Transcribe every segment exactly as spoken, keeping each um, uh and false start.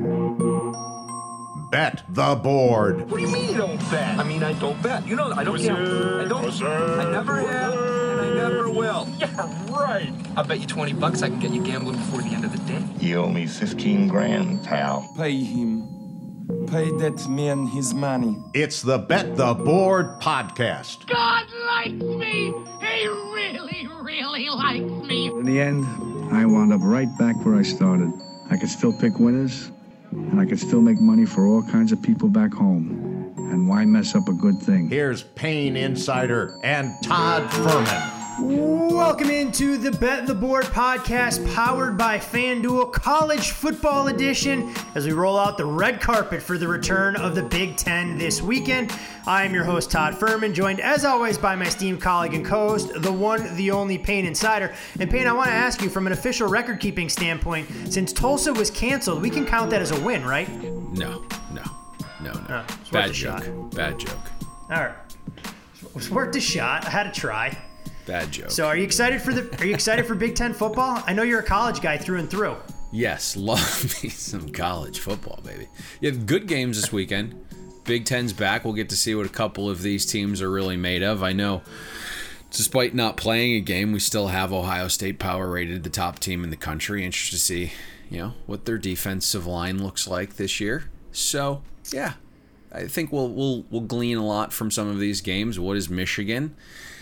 Bet the board. What do you mean you don't bet? I mean, I don't bet. You know, I don't gamble. I don't. I never have, and I never will. Yeah, right. I'll bet you twenty bucks I can get you gambling before the end of the day. You owe me fifteen grand, pal. Pay him. Pay that man his money. It's the Bet the Board podcast. God likes me. He really, really likes me. In the end, I wound up right back where I started. I could still pick winners, and I could still make money for all kinds of people back home. And why mess up a good thing? Here's Payne Insider and Todd Fuhrman. Welcome into the Bet the Board podcast, powered by FanDuel College Football Edition, as we roll out the red carpet for the return of the Big Ten this weekend. I am your host, Todd Fuhrman, joined as always by my esteemed colleague and co-host, the one, the only Payne Insider. And Payne, I want to ask you, from an official record-keeping standpoint, since Tulsa was canceled, we can count that as a win, right? No, no, no, no. no Bad joke. Bad joke. All right. It was worth a shot. I had to try. Bad joke. So are you excited for the are you excited for Big Ten football? I know you're a college guy through and through. Yes, love me some college football, baby. You have good games this weekend. Big Ten's back. We'll get to see what a couple of these teams are really made of. I know, despite not playing a game, we still have Ohio State power rated the top team in the country. Interested to see, you know, what their defensive line looks like this year. So, yeah, I think we'll we'll we'll glean a lot from some of these games. What is Michigan?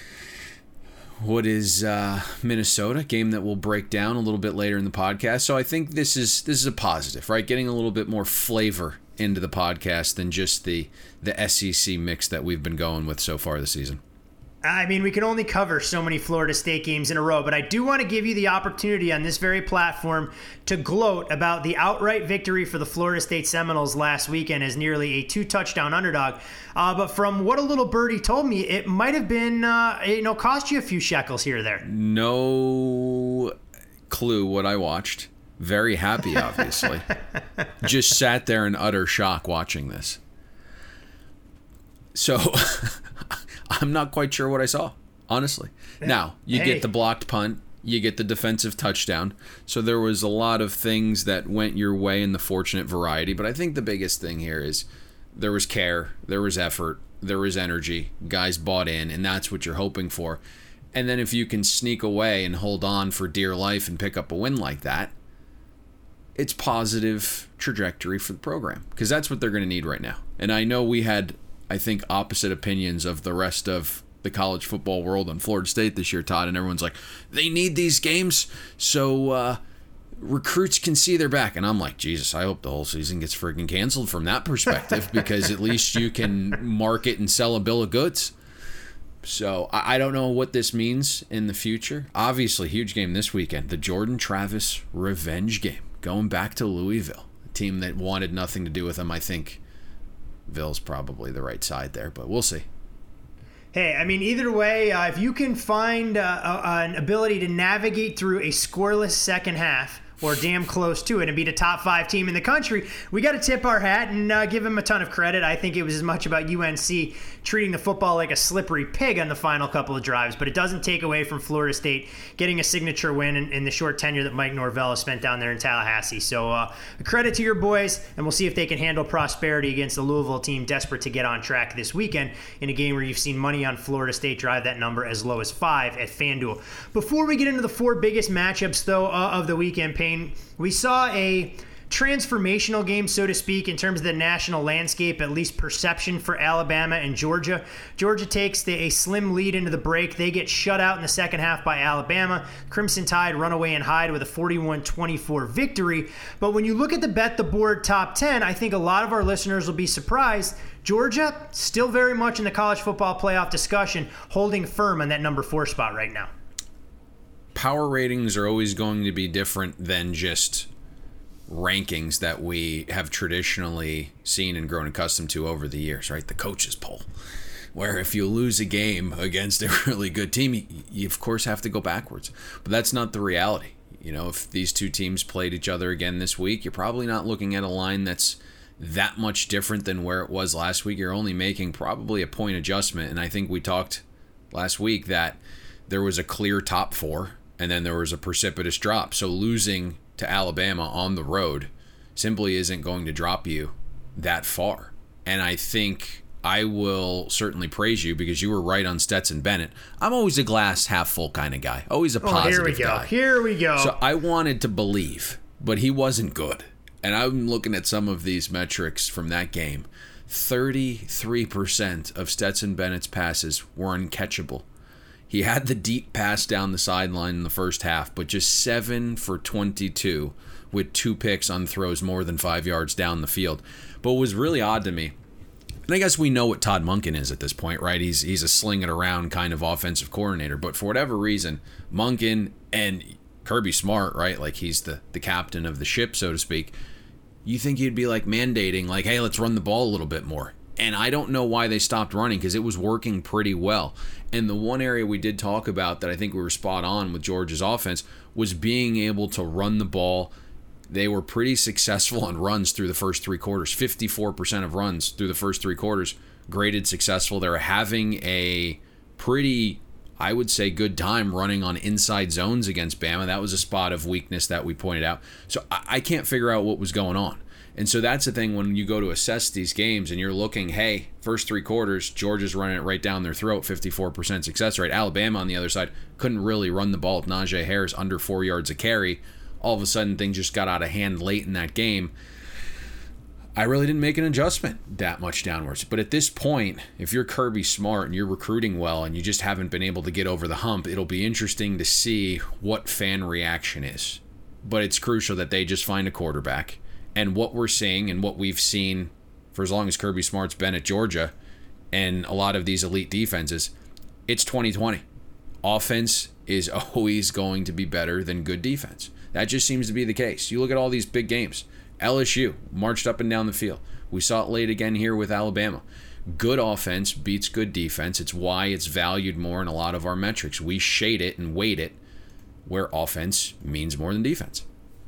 What is uh, Minnesota? Game that we'll break down a little bit later in the podcast. So I think this is this is a positive, right? Getting a little bit more flavor into the podcast than just the the S E C mix that we've been going with so far this season. I mean, we can only cover so many Florida State games in a row, but I do want to give you the opportunity on this very platform to gloat about the outright victory for the Florida State Seminoles last weekend as nearly a two-touchdown underdog. Uh, but from what a little birdie told me, it might have been, uh, you know, cost you a few shekels here or there. No clue what I watched. Very happy, obviously. Just sat there in utter shock watching this. So... I'm not quite sure what I saw, honestly. Now, you hey. get the blocked punt, you get the defensive touchdown. So there was a lot of things that went your way in the fortunate variety. But I think the biggest thing here is there was care, there was effort, there was energy. Guys bought in, and that's what you're hoping for. And then if you can sneak away and hold on for dear life and pick up a win like that, it's positive trajectory for the program. Because that's what they're going to need right now. And I know we had... I think, opposite opinions of the rest of the college football world on Florida State this year, Todd. And everyone's like, they need these games so uh, recruits can see their back. And I'm like, Jesus, I hope the whole season gets freaking canceled from that perspective because at least you can market and sell a bill of goods. So I don't know what this means in the future. Obviously, huge game this weekend. The Jordan Travis revenge game. Going back to Louisville. A team that wanted nothing to do with them, I think. Ville's probably the right side there, but we'll see. Hey, I mean, either way, uh, if you can find uh, uh, an ability to navigate through a scoreless second half, or damn close to it, and beat a top five team in the country, we got to tip our hat and uh, give him a ton of credit. I think it was as much about U N C treating the football like a slippery pig on the final couple of drives, but it doesn't take away from Florida State getting a signature win in, in the short tenure that Mike Norvell has spent down there in Tallahassee. So uh, a credit to your boys, and we'll see if they can handle prosperity against the Louisville team desperate to get on track this weekend in a game where you've seen money on Florida State drive that number as low as five at FanDuel. Before we get into the four biggest matchups, though, uh, of the weekend, Payne, we saw a transformational game, so to speak, in terms of the national landscape, at least perception for Alabama and Georgia. Georgia takes the, a slim lead into the break. They get shut out in the second half by Alabama. Crimson Tide run away and hide with a forty-one twenty-four victory. But when you look at the Bet the Board top ten, I think a lot of our listeners will be surprised. Georgia, still very much in the college football playoff discussion, holding firm on that number four spot right now. Power ratings are always going to be different than just rankings that we have traditionally seen and grown accustomed to over the years, right? The coaches poll, where if you lose a game against a really good team, you, you of course have to go backwards. But that's not the reality. You know, if these two teams played each other again this week, you're probably not looking at a line that's that much different than where it was last week. You're only making probably a point adjustment. And I think we talked last week that there was a clear top four, and then there was a precipitous drop. So losing to Alabama on the road simply isn't going to drop you that far. And I think I will certainly praise you because you were right on Stetson Bennett. I'm always a glass half full kind of guy, always a positive oh, here we go. guy. Here we go. So I wanted to believe, but he wasn't good. And I'm looking at some of these metrics from that game. thirty-three percent of Stetson Bennett's passes were uncatchable. He had the deep pass down the sideline in the first half, but just seven for twenty-two with two picks on throws more than five yards down the field. But what was really odd to me, and I guess we know what Todd Monken is at this point, right? He's he's a sling it around kind of offensive coordinator. But for whatever reason, Monken and Kirby Smart, right? Like he's the, the captain of the ship, so to speak. You think he'd be like mandating, like, hey, let's run the ball a little bit more. And I don't know why they stopped running because it was working pretty well. And the one area we did talk about that I think we were spot on with Georgia's offense was being able to run the ball. They were pretty successful on runs through the first three quarters. fifty-four percent of runs through the first three quarters graded successful. They were having a pretty, I would say, good time running on inside zones against Bama. That was a spot of weakness that we pointed out. So I can't figure out what was going on. And so that's the thing when you go to assess these games and you're looking, hey, first three quarters, Georgia's running it right down their throat, fifty-four percent success rate. Alabama on the other side couldn't really run the ball with Najee Harris under four yards a carry. All of a sudden, things just got out of hand late in that game. I really didn't make an adjustment that much downwards. But at this point, if you're Kirby Smart and you're recruiting well and you just haven't been able to get over the hump, it'll be interesting to see what fan reaction is. But it's crucial that they just find a quarterback. And what we're seeing and what we've seen for as long as Kirby Smart's been at Georgia and a lot of these elite defenses, it's twenty twenty. Offense is always going to be better than good defense. That just seems to be the case. You look at all these big games. L S U marched up and down the field. We saw it late again here with Alabama. Good offense beats good defense. It's why it's valued more in a lot of our metrics. We shade it and weight it where offense means more than defense.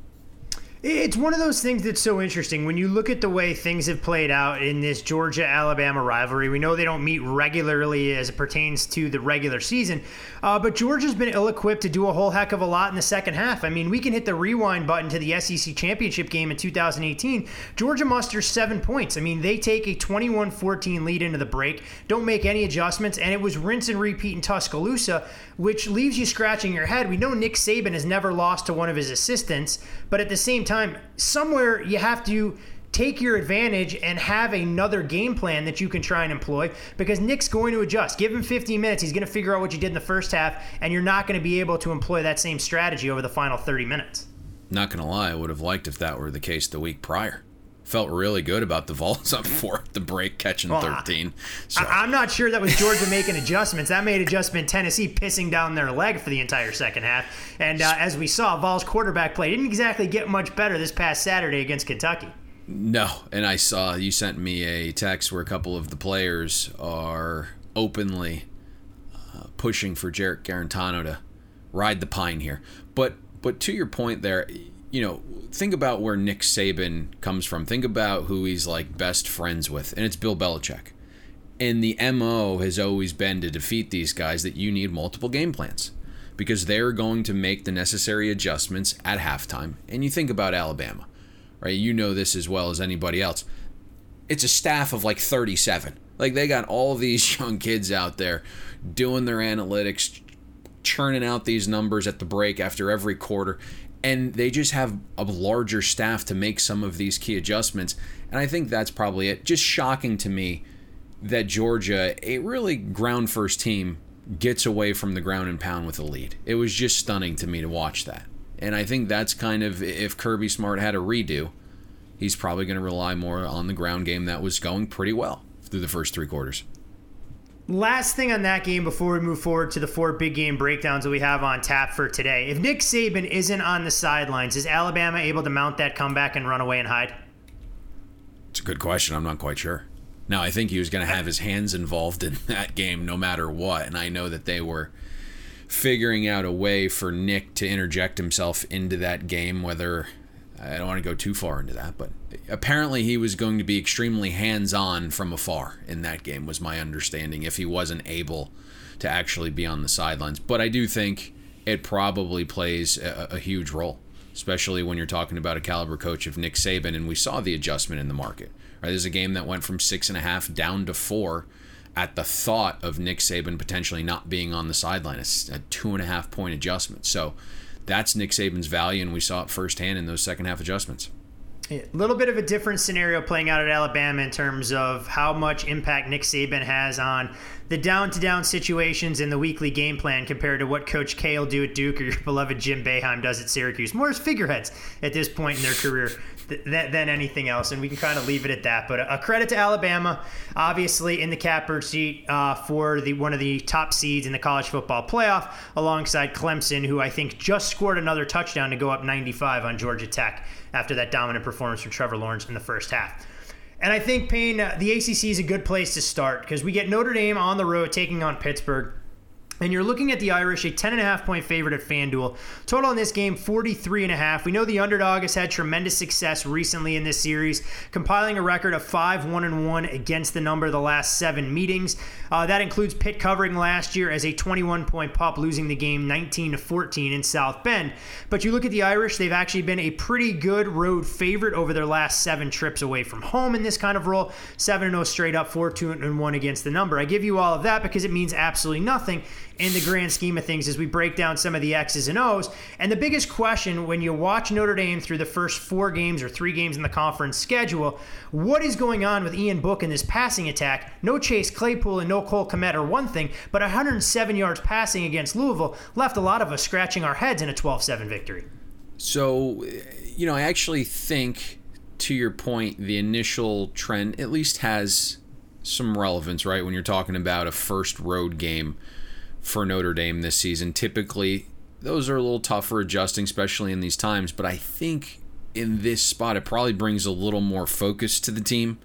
It's one of those things that's so interesting. When you look at the way things have played out in this Georgia-Alabama rivalry, we know they don't meet regularly as it pertains to the regular season, uh, but Georgia's been ill-equipped to do a whole heck of a lot in the second half. I mean, we can hit the rewind button to the S E C championship game in two thousand eighteen. Georgia musters seven points. I mean, they take a twenty-one fourteen lead into the break, don't make any adjustments, and it was rinse and repeat in Tuscaloosa, which leaves you scratching your head. We know Nick Saban has never lost to one of his assistants, but at the same time, Time, somewhere you have to take your advantage and have another game plan that you can try and employ because Nick's going to adjust. Give him fifteen minutes. He's going to figure out what you did in the first half, and you're not going to be able to employ that same strategy over the final thirty minutes. Not going to lie, I would have liked if that were the case the week prior. Felt really good about the Vols up four at the break, catching well, thirteen. So. I, I'm not sure that was Georgia making adjustments. That made adjustment Tennessee pissing down their leg for the entire second half. And uh, as we saw, Vols quarterback play didn't exactly get much better this past Saturday against Kentucky. No, and I saw you sent me a text where a couple of the players are openly uh, pushing for Jarrett Garantano to ride the pine here. But but to your point there, you know, think about where Nick Saban comes from. Think about who he's like best friends with, and it's Bill Belichick. And the M O has always been to defeat these guys that you need multiple game plans because they're going to make the necessary adjustments at halftime. And you think about Alabama, right? You know this as well as anybody else. It's a staff of like thirty-seven. Like they got all these young kids out there doing their analytics, churning out these numbers at the break after every quarter. And they just have a larger staff to make some of these key adjustments. And I think that's probably it. Just shocking to me that Georgia, a really ground first team, gets away from the ground and pound with a lead. It was just stunning to me to watch that. And I think that's kind of, if Kirby Smart had a redo, he's probably going to rely more on the ground game that was going pretty well through the first three quarters. Last thing on that game before we move forward to the four big game breakdowns that we have on tap for today. If Nick Saban isn't on the sidelines, is Alabama able to mount that comeback and run away and hide? It's a good question. I'm not quite sure. Now, I think he was going to have his hands involved in that game no matter what, and I know that they were figuring out a way for Nick to interject himself into that game, whether... I don't want to go too far into that, but apparently he was going to be extremely hands-on from afar in that game, was my understanding, if he wasn't able to actually be on the sidelines. But I do think it probably plays a, a huge role. especially when you're talking about a caliber coach of Nick Saban, and we saw the adjustment in the market. Right, there's a game that went from six and a half down to four at the thought of Nick Saban potentially not being on the sideline. It's a two and a half point adjustment. So that's Nick Saban's value, and we saw it firsthand in those second half adjustments. A little bit of a different scenario playing out at Alabama in terms of how much impact Nick Saban has on the down-to-down situations in the weekly game plan compared to what Coach K will do at Duke or your beloved Jim Boeheim does at Syracuse. More as figureheads at this point in their career th- th- than anything else, and we can kind of leave it at that. But a credit to Alabama, obviously in the catbird seat uh, for the one of the top seeds in the college football playoff, alongside Clemson, who I think just scored another touchdown to go up ninety-five on Georgia Tech after that dominant performance from Trevor Lawrence in the first half. And I think, Payne, uh, the A C C is a good place to start because we get Notre Dame on the road taking on Pittsburgh. And you're looking at the Irish, a ten and a half point favorite at FanDuel. Total in this game, forty-three and a half. We know the underdog has had tremendous success recently in this series, compiling a record of five one and one against the number the last seven meetings. Uh, that includes Pitt covering last year as a twenty-one point pup, losing the game nineteen to fourteen in South Bend. But you look at the Irish, they've actually been a pretty good road favorite over their last seven trips away from home in this kind of role. seven and oh straight up, four two and one against the number. I give you all of that because it means absolutely nothing in the grand scheme of things as we break down some of the X's and O's. And the biggest question when you watch Notre Dame through the first four games or three games in the conference schedule, what is going on with Ian Book in this passing attack? No Chase Claypool and no Cole Kmet are one thing, but one hundred seven yards passing against Louisville left a lot of us scratching our heads in a twelve seven victory. So, you know, I actually think, to your point, the initial trend at least has some relevance, right? When you're talking about a first road game for Notre Dame this season. Typically, those are a little tougher adjusting, especially in these times. But I think in this spot, it probably brings a little more focus to the team.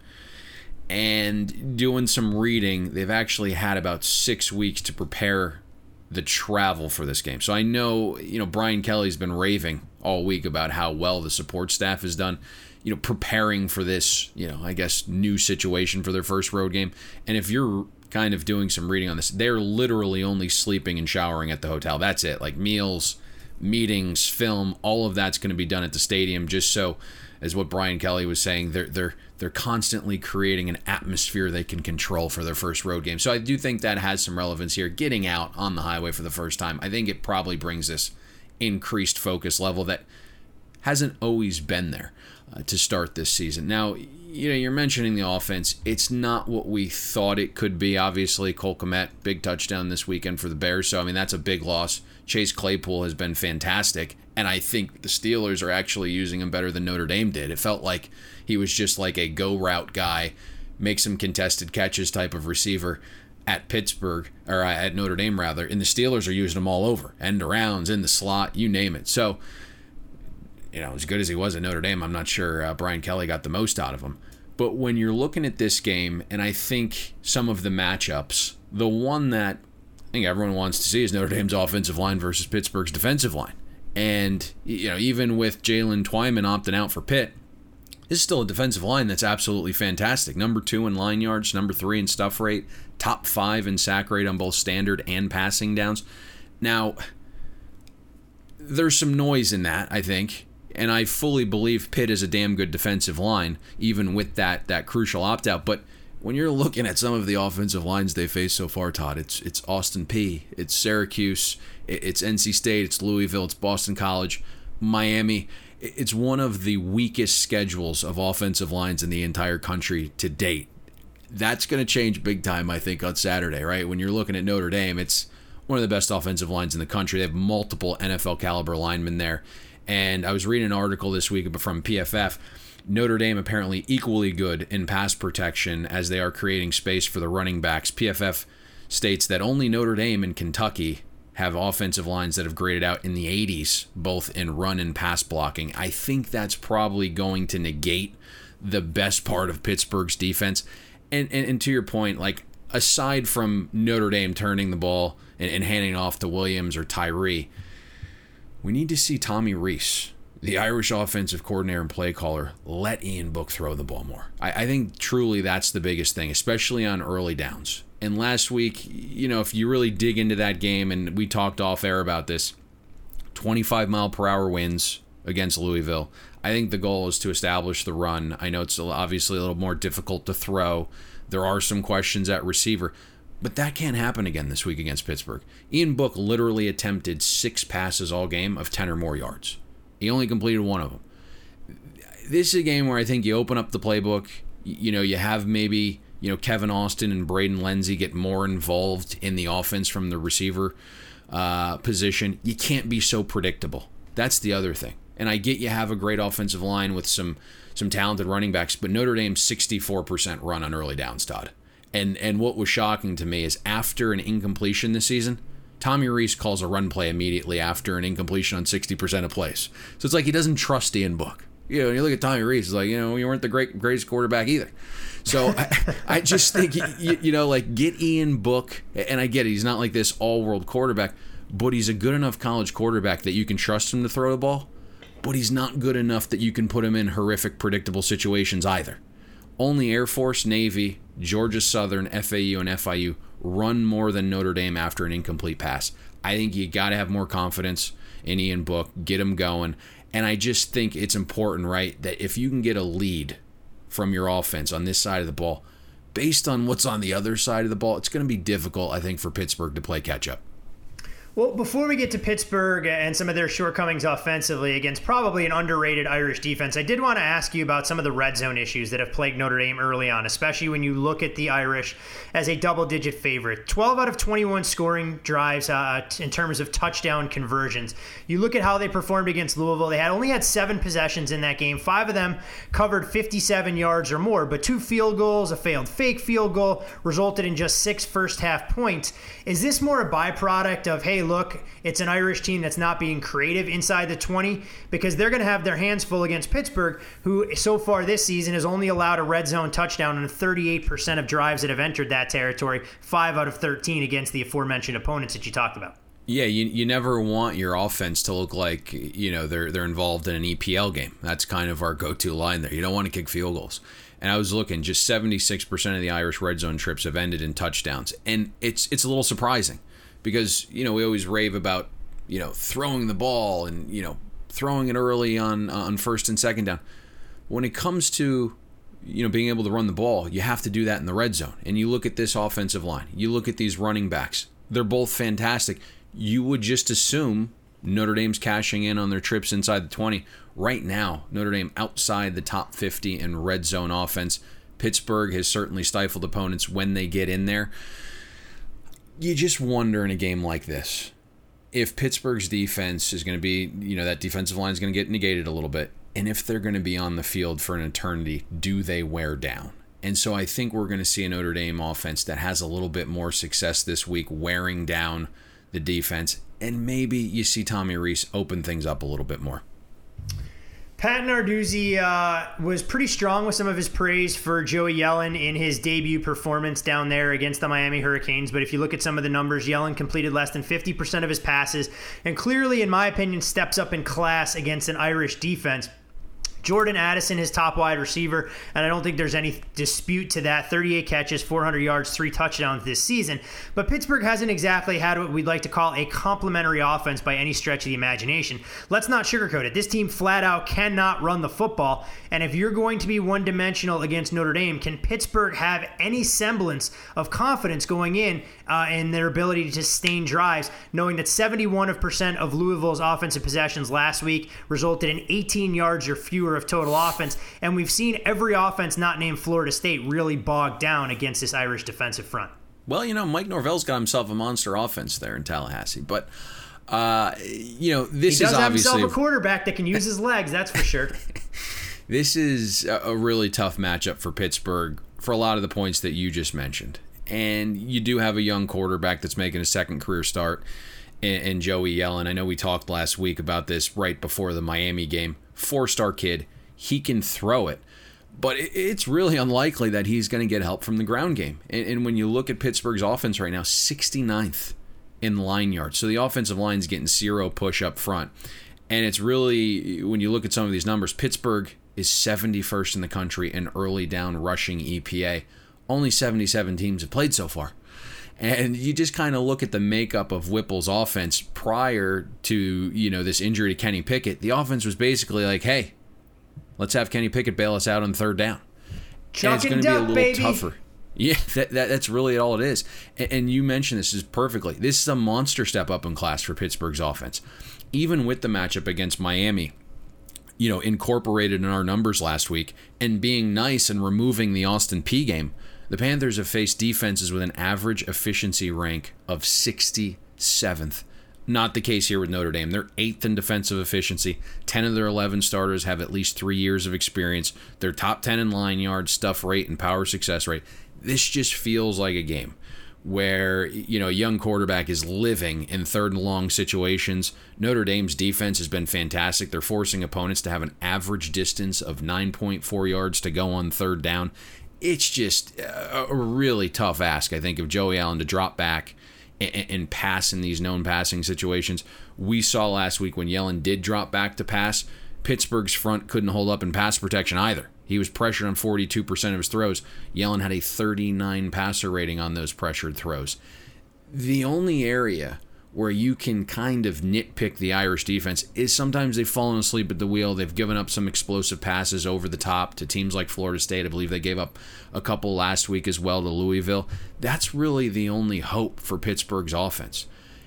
And doing some reading, they've actually had about six weeks to prepare the travel for this game. So I know, you know, Brian Kelly's been raving all week about how well the support staff has done, you know, preparing for this, you know, I guess, new situation for their first road game. And if you're kind of doing some reading on this, they're literally only sleeping and showering at the hotel. That's it. Like meals, meetings, film, all of that's going to be done at the stadium, just so, as what Brian Kelly was saying, they're they're they're constantly creating an atmosphere they can control for their first road game. So I do think that has some relevance here. Getting out on the highway for the first time, I think it probably brings this increased focus level that hasn't always been there uh, to start this season. Now, you know, you're mentioning the offense. It's not what we thought it could be. Obviously, Cole Kmet, big touchdown this weekend for the Bears. So, I mean, that's a big loss. Chase Claypool has been fantastic. And I think the Steelers are actually using him better than Notre Dame did. It felt like he was just like a go route guy, make some contested catches type of receiver at Pittsburgh, or at Notre Dame rather. And the Steelers are using him all over. End arounds, in the slot, you name it. So, you know, as good as he was at Notre Dame, I'm not sure uh, Brian Kelly got the most out of him. But when you're looking at this game, and I think some of the matchups, the one that I think everyone wants to see is Notre Dame's offensive line versus Pittsburgh's defensive line. And, you know, even with Jalen Twyman opting out for Pitt, this is still a defensive line that's absolutely fantastic. Number two in line yards, number three in stuff rate, top five in sack rate on both standard and passing downs. Now, there's some noise in that, I think. And I fully believe Pitt is a damn good defensive line, even with that that crucial opt-out. But when you're looking at some of the offensive lines they faced so far, Todd, it's it's Austin Peay, it's Syracuse, it's N C State, it's Louisville, it's Boston College, Miami. It's one of the weakest schedules of offensive lines in the entire country to date. That's going to change big time, I think, on Saturday, right? When you're looking at Notre Dame, it's one of the best offensive lines in the country. They have multiple N F L caliber linemen there. And I was reading an article this week from P F F. Notre Dame apparently equally good in pass protection as they are creating space for the running backs. P F F states that only Notre Dame and Kentucky have offensive lines that have graded out in the eighties, both in run and pass blocking. I think that's probably going to negate the best part of Pittsburgh's defense. And, and, and to your point, like, aside from Notre Dame turning the ball and, and handing it off to Williams or Tyree, we need to see Tommy Rees, the Irish offensive coordinator and play caller, let Ian Book throw the ball more. I, I think truly that's the biggest thing, especially on early downs. And last week, you know, if you really dig into that game, and we talked off air about this, twenty-five mile per hour winds against Louisville. I think the goal is to establish the run. I know it's obviously a little more difficult to throw. There are some questions at receiver, but that can't happen again this week against Pittsburgh. Ian Book literally attempted six passes all game of ten or more yards. He only completed one of them. This is a game where I think you open up the playbook. You know, you have maybe, you know, Kevin Austin and Braden Lenzy get more involved in the offense from the receiver uh, position. You can't be so predictable. That's the other thing. And I get you have a great offensive line with some some talented running backs, but Notre Dame's sixty-four percent run on early downs, Todd. And and what was shocking to me is after an incompletion this season, Tommy Rees calls a run play immediately after an incompletion on sixty percent of plays. So it's like he doesn't trust Ian Book. You know, you look at Tommy Rees, it's like, you know, you weren't the great greatest quarterback either. So I, I just think, you, you know, like, get Ian Book, and I get it, he's not like this all-world quarterback, but he's a good enough college quarterback that you can trust him to throw the ball, but he's not good enough that you can put him in horrific, predictable situations either. Only Air Force, Navy, Georgia Southern, F A U, and F I U run more than Notre Dame after an incomplete pass. I think you got to have more confidence in Ian Book, get him going. And I just think it's important, right, that if you can get a lead from your offense on this side of the ball, based on what's on the other side of the ball, it's going to be difficult, I think, for Pittsburgh to play catch-up. Well, before we get to Pittsburgh and some of their shortcomings offensively against probably an underrated Irish defense, I did want to ask you about some of the red zone issues that have plagued Notre Dame early on, especially when you look at the Irish as a double-digit favorite. twelve out of twenty-one scoring drives uh, in terms of touchdown conversions. You look at how they performed against Louisville. They had only had seven possessions in that game. Five of them covered fifty-seven yards or more, but two field goals, a failed fake field goal, resulted in just six first-half points. Is this more a byproduct of, hey, look, it's an Irish team that's not being creative inside the twenty, because they're going to have their hands full against Pittsburgh, who so far this season has only allowed a red zone touchdown on thirty-eight percent of drives that have entered that territory, five out of thirteen against the aforementioned opponents that you talked about. Yeah, you you never want your offense to look like, you know, they're they're involved in an E P L game. That's kind of our go-to line there. You don't want to kick field goals. And I was looking, just seventy-six percent of the Irish red zone trips have ended in touchdowns. And it's it's a little surprising because, you know, we always rave about, you know, throwing the ball and, you know, throwing it early on on first and second down. When it comes to, you know, being able to run the ball, you have to do that in the red zone. And you look at this offensive line. You look at these running backs. They're both fantastic. You would just assume Notre Dame's cashing in on their trips inside the twenty. Right now, Notre Dame outside the top fifty in red zone offense. Pittsburgh has certainly stifled opponents when they get in there. You just wonder in a game like this, if Pittsburgh's defense is going to be, you know, that defensive line is going to get negated a little bit. And if they're going to be on the field for an eternity, do they wear down? And so I think we're going to see a Notre Dame offense that has a little bit more success this week wearing down the defense. And maybe you see Tommy Rees open things up a little bit more. Pat Narduzzi uh, was pretty strong with some of his praise for Joey Yellen in his debut performance down there against the Miami Hurricanes. But if you look at some of the numbers, Yellen completed less than fifty percent of his passes and clearly, in my opinion, steps up in class against an Irish defense. Jordan Addison, his top wide receiver, and I don't think there's any dispute to that. thirty-eight catches, four hundred yards, three touchdowns this season. But Pittsburgh hasn't exactly had what we'd like to call a complementary offense by any stretch of the imagination. Let's not sugarcoat it. This team flat out cannot run the football. And if you're going to be one-dimensional against Notre Dame, can Pittsburgh have any semblance of confidence going in uh, in their ability to sustain drives, knowing that seventy-one percent of Louisville's offensive possessions last week resulted in eighteen yards or fewer of total offense, and we've seen every offense not named Florida State really bogged down against this Irish defensive front. Well, you know, Mike Norvell's got himself a monster offense there in Tallahassee, but uh, you know, this he does is have obviously himself a quarterback that can use his legs, that's for sure. This is a really tough matchup for Pittsburgh for a lot of the points that you just mentioned, and you do have a young quarterback that's making a second career start in Joey Yellen. I know we talked last week about this right before the Miami game. Four-star kid. He can throw it, but it's really unlikely that he's going to get help from the ground game. And when you look at Pittsburgh's offense right now, sixty-ninth in line yards. So the offensive line's getting zero push up front. And it's really, when you look at some of these numbers, Pittsburgh is seventy-first in the country in early down rushing E P A. Only seventy-seven teams have played so far. And you just kind of look at the makeup of Whipple's offense prior to, you know, this injury to Kenny Pickett. The offense was basically like, hey, let's have Kenny Pickett bail us out on third down. Chuck and it's going to be a little baby. tougher. Yeah, that, that that's really all it is. And, and you mentioned this is perfectly. This is a monster step up in class for Pittsburgh's offense. Even with the matchup against Miami, you know, incorporated in our numbers last week, and being nice and removing the Austin Peay game, the Panthers have faced defenses with an average efficiency rank of sixty-seventh. Not the case here with Notre Dame. They're eighth in defensive efficiency. ten of their eleven starters have at least three years of experience. They're top ten in line yards, stuff rate, and power success rate. This just feels like a game where, you know, a young quarterback is living in third and long situations. Notre Dame's defense has been fantastic. They're forcing opponents to have an average distance of nine point four yards to go on third down. It's just a really tough ask, I think, of Joey Allen to drop back and, and pass in these known passing situations. We saw last week when Yellen did drop back to pass, Pittsburgh's front couldn't hold up in pass protection either. He was pressured on forty-two percent of his throws. Yellen had a thirty-nine passer rating on those pressured throws. The only area where you can kind of nitpick the Irish defense is sometimes they've fallen asleep at the wheel. They've given up some explosive passes over the top to teams like Florida State. I believe they gave up a couple last week as well to Louisville. That's really the only hope for Pittsburgh's offense.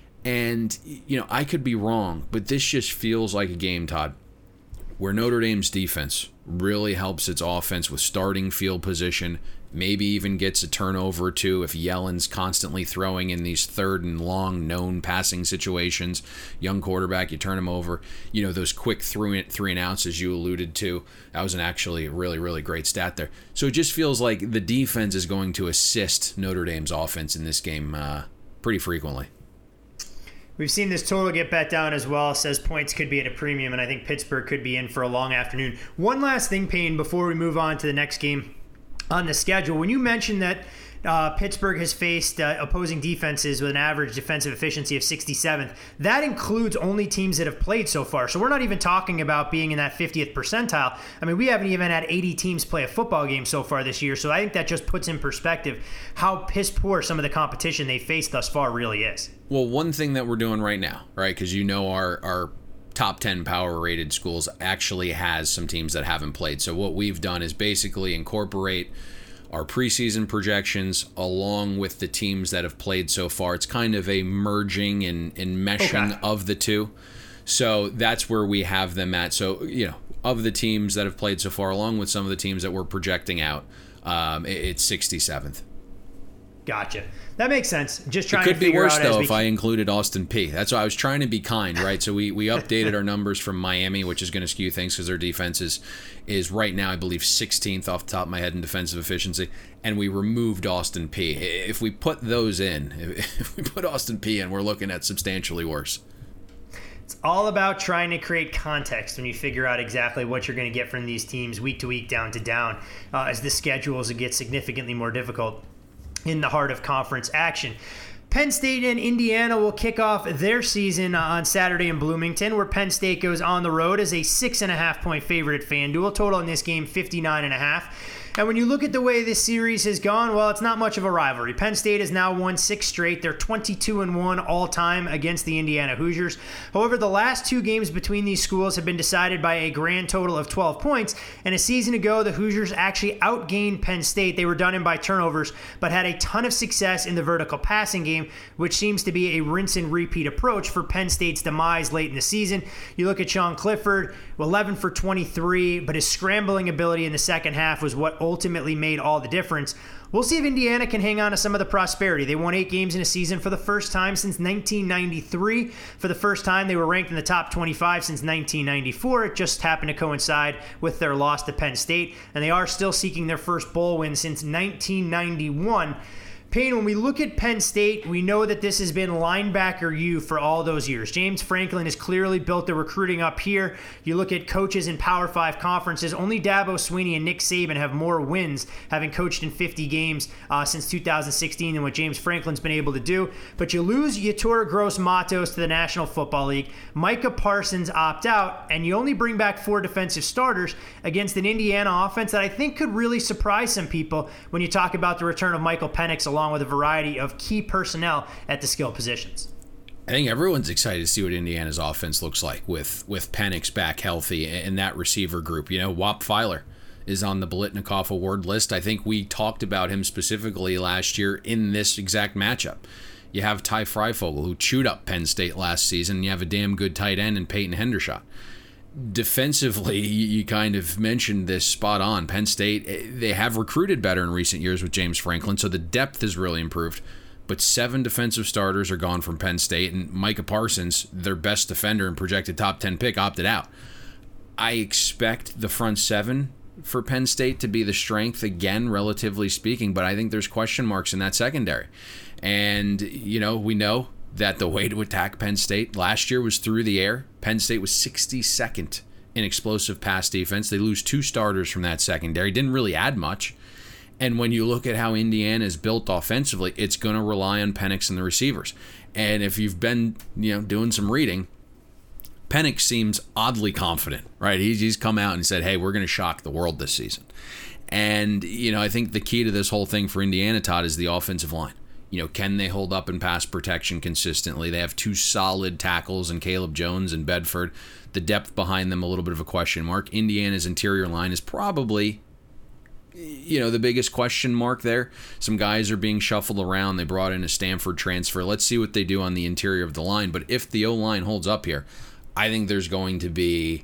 And, you know, I could be wrong, but this just feels like a game, Todd, where Notre Dame's defense really helps its offense with starting field position, maybe even gets a turnover or two if Yellen's constantly throwing in these third and long known passing situations. Young quarterback, you turn him over. You know, those quick three, three and outs, as you alluded to. That was an actually really, really great stat there. So it just feels like the defense is going to assist Notre Dame's offense in this game uh, pretty frequently. We've seen this total get bet down as well. Says points could be at a premium, and I think Pittsburgh could be in for a long afternoon. One last thing, Payne, before we move on to the next game on the schedule. When you mentioned that uh, Pittsburgh has faced uh, opposing defenses with an average defensive efficiency of sixty-seventh, that includes only teams that have played so far. So we're not even talking about being in that fiftieth percentile. I mean, we haven't even had eighty teams play a football game so far this year. So I think that just puts in perspective how piss poor some of the competition they faced thus far really is. Well, one thing that we're doing right now, right, because you know our, our top ten power-rated schools actually has some teams that haven't played. So what we've done is basically incorporate our preseason projections along with the teams that have played so far. It's kind of a merging and, and meshing okay. of the two. So that's where we have them at. So, you know, of the teams that have played so far, along with some of the teams that we're projecting out, um, it's sixty-seventh. Gotcha. That makes sense. Just trying to figure out. It could be worse, though, we... if I included Austin Peay. That's why I was trying to be kind, right? So we, we updated our numbers from Miami, which is going to skew things because their defense is, is right now, I believe, sixteenth off the top of my head in defensive efficiency, and we removed Austin Peay. If we put those in, if we put Austin Peay in, we're looking at substantially worse. It's all about trying to create context when you figure out exactly what you're going to get from these teams week to week, down to down, uh, as the schedules get significantly more difficult in the heart of conference action. Penn State and Indiana will kick off their season on Saturday in Bloomington, where Penn State goes on the road as a six and a half point favorite at FanDuel. Total in this game, fifty-nine and a half. And when you look at the way this series has gone, well, it's not much of a rivalry. Penn State has now won six straight. They're twenty-two and one all-time against the Indiana Hoosiers. However, the last two games between these schools have been decided by a grand total of twelve points. And a season ago, the Hoosiers actually outgained Penn State. They were done in by turnovers, but had a ton of success in the vertical passing game, which seems to be a rinse and repeat approach for Penn State's demise late in the season. You look at Sean Clifford, eleven for twenty-three, but his scrambling ability in the second half was what ultimately made all the difference. We'll see if Indiana can hang on to some of the prosperity. They won eight games in a season for the first time since nineteen ninety-three. For the first time, they were ranked in the top twenty-five since nineteen ninety-four. It just happened to coincide with their loss to Penn State, and they are still seeking their first bowl win since nineteen ninety-one. Payne, when we look at Penn State, we know that this has been linebacker U for all those years. James Franklin has clearly built the recruiting up here. You look at coaches in Power Five conferences, only Dabo Swinney and Nick Saban have more wins, having coached in fifty games uh, since two thousand sixteen than what James Franklin's been able to do. But you lose Yetur Gross-Matos to the National Football League. Micah Parsons opt out, and you only bring back four defensive starters against an Indiana offense that I think could really surprise some people when you talk about the return of Michael Penix along along with a variety of key personnel at the skill positions. I think everyone's excited to see what Indiana's offense looks like with with Penix back healthy and that receiver group. You know, Whop Filer is on the Biletnikoff Award list. I think we talked about him specifically last year in this exact matchup. You have Ty Freifogel, who chewed up Penn State last season. You have a damn good tight end in Peyton Hendershot. Defensively, you kind of mentioned this spot on. Penn State, they have recruited better in recent years with James Franklin, so the depth has really improved. But seven defensive starters are gone from Penn State, and Micah Parsons, their best defender and projected top ten pick, opted out. I expect the front seven for Penn State to be the strength again, relatively speaking, but I think there's question marks in that secondary. And, you know, we know that the way to attack Penn State last year was through the air. Penn State was sixty-second in explosive pass defense. They lose two starters from that secondary. Didn't really add much. And when you look at how Indiana is built offensively, it's going to rely on Penix and the receivers. And if you've been, you know, doing some reading, Penix seems oddly confident, right? He's, he's come out and said, hey, we're going to shock the world this season. And, you know, I think the key to this whole thing for Indiana, Todd, is the offensive line. You know, can they hold up in pass protection consistently? They have two solid tackles in Caleb Jones and Bedford. The depth behind them, a little bit of a question mark. Indiana's interior line is probably, you know, the biggest question mark there. Some guys are being shuffled around. They brought in a Stanford transfer. Let's see what they do on the interior of the line. But if the O-line holds up here, I think there's going to be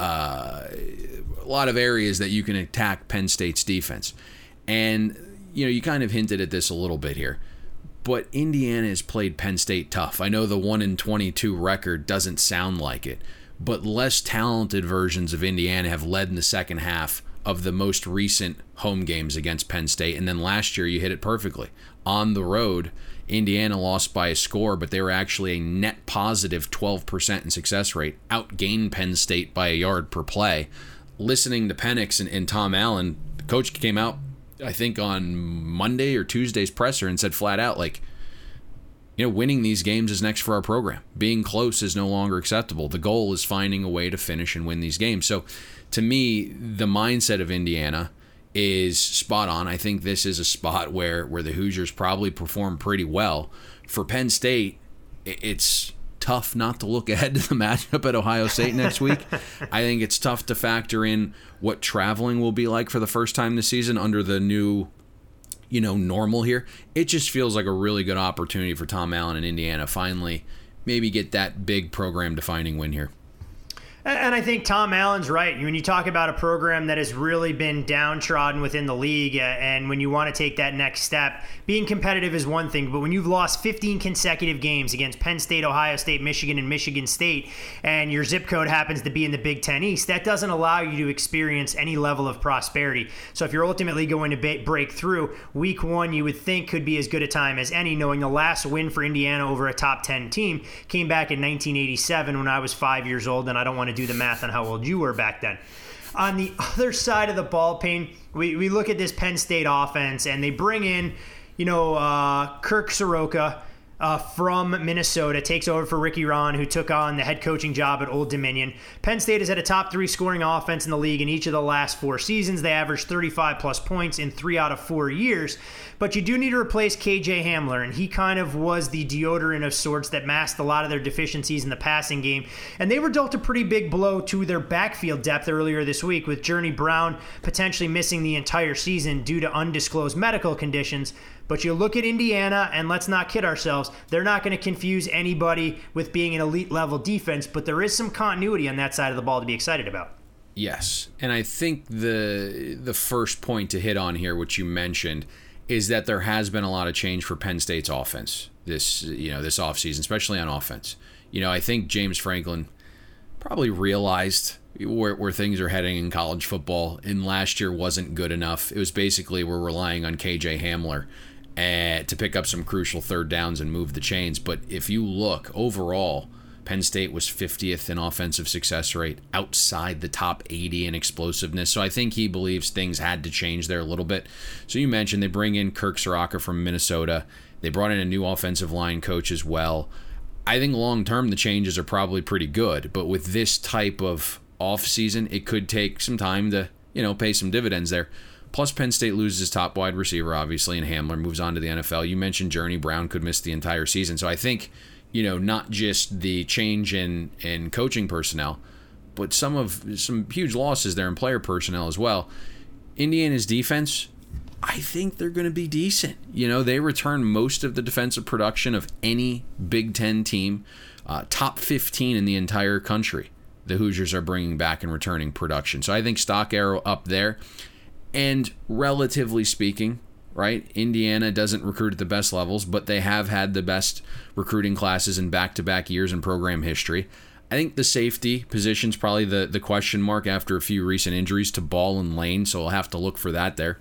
uh, a lot of areas that you can attack Penn State's defense. And, you know, you kind of hinted at this a little bit here. But Indiana has played Penn State tough. I know the one in twenty-two record doesn't sound like it, but less talented versions of Indiana have led in the second half of the most recent home games against Penn State. And then last year, you hit it perfectly. On the road, Indiana lost by a score, but they were actually a net positive twelve percent in success rate, outgained Penn State by a yard per play. Listening to Penix and, and Tom Allen, the coach came out, I think on Monday or Tuesday's presser, and said flat out, like, you know, winning these games is next for our program. Being close is no longer acceptable. The goal is finding a way to finish and win these games. So to me, the mindset of Indiana is spot on. I think this is a spot where, where the Hoosiers probably perform pretty well. For Penn State, it's tough not to look ahead to the matchup at Ohio State next week. I think it's tough to factor in what traveling will be like for the first time this season under the new, you know, normal here. It just feels like a really good opportunity for Tom Allen and Indiana finally maybe get that big program-defining win here. And I think Tom Allen's right. When you talk about a program that has really been downtrodden within the league, and when you want to take that next step, being competitive is one thing, but when you've lost fifteen consecutive games against Penn State, Ohio State, Michigan, and Michigan State, and your zip code happens to be in the Big Ten East, that doesn't allow you to experience any level of prosperity. So if you're ultimately going to ba- break through, week one you would think could be as good a time as any, knowing the last win for Indiana over a top ten team came back in nineteen eighty-seven when I was five years old, and I don't want to do the math on how old you were back then. On the other side of the ball, Payne, we, we look at this Penn State offense, and they bring in, you know, uh, Kirk Soroka uh, from Minnesota, takes over for Ricky Rahn, who took on the head coaching job at Old Dominion. Penn State has had a top three scoring offense in the league in each of the last four seasons. They averaged thirty-five plus points in three out of four years. But you do need to replace K J Hamler, and he kind of was the deodorant of sorts that masked a lot of their deficiencies in the passing game. And they were dealt a pretty big blow to their backfield depth earlier this week, with Journey Brown potentially missing the entire season due to undisclosed medical conditions. But you look at Indiana, and let's not kid ourselves, they're not going to confuse anybody with being an elite-level defense, but there is some continuity on that side of the ball to be excited about. Yes, and I think the the first point to hit on here, which you mentioned, is that there has been a lot of change for Penn State's offense this, you know, this offseason, especially on offense. You know, I think James Franklin probably realized where, where things are heading in college football, and last year wasn't good enough. It was basically we're relying on K J Hamler uh, to pick up some crucial third downs and move the chains. But if you look overall, Penn State was fiftieth in offensive success rate, outside the top eighty in explosiveness. So I think he believes things had to change there a little bit. So you mentioned they bring in Kirk Soroka from Minnesota. They brought in a new offensive line coach as well. I think long-term the changes are probably pretty good, but with this type of off-season, it could take some time to, you know, pay some dividends there. Plus, Penn State loses his top wide receiver, obviously, and Hamler moves on to the N F L. You mentioned Journey Brown could miss the entire season. So I think, you know, not just the change in, in coaching personnel, but some of some huge losses there in player personnel as well. Indiana's defense, I think they're going to be decent. You know, they return most of the defensive production of any Big Ten team, uh, top fifteen in the entire country. The Hoosiers are bringing back and returning production. So I think stock arrow up there. And relatively speaking, right, Indiana doesn't recruit at the best levels, but they have had the best recruiting classes in back-to-back years in program history. I think the safety position's probably the, the question mark after a few recent injuries to Ball and Lane, so we'll have to look for that there.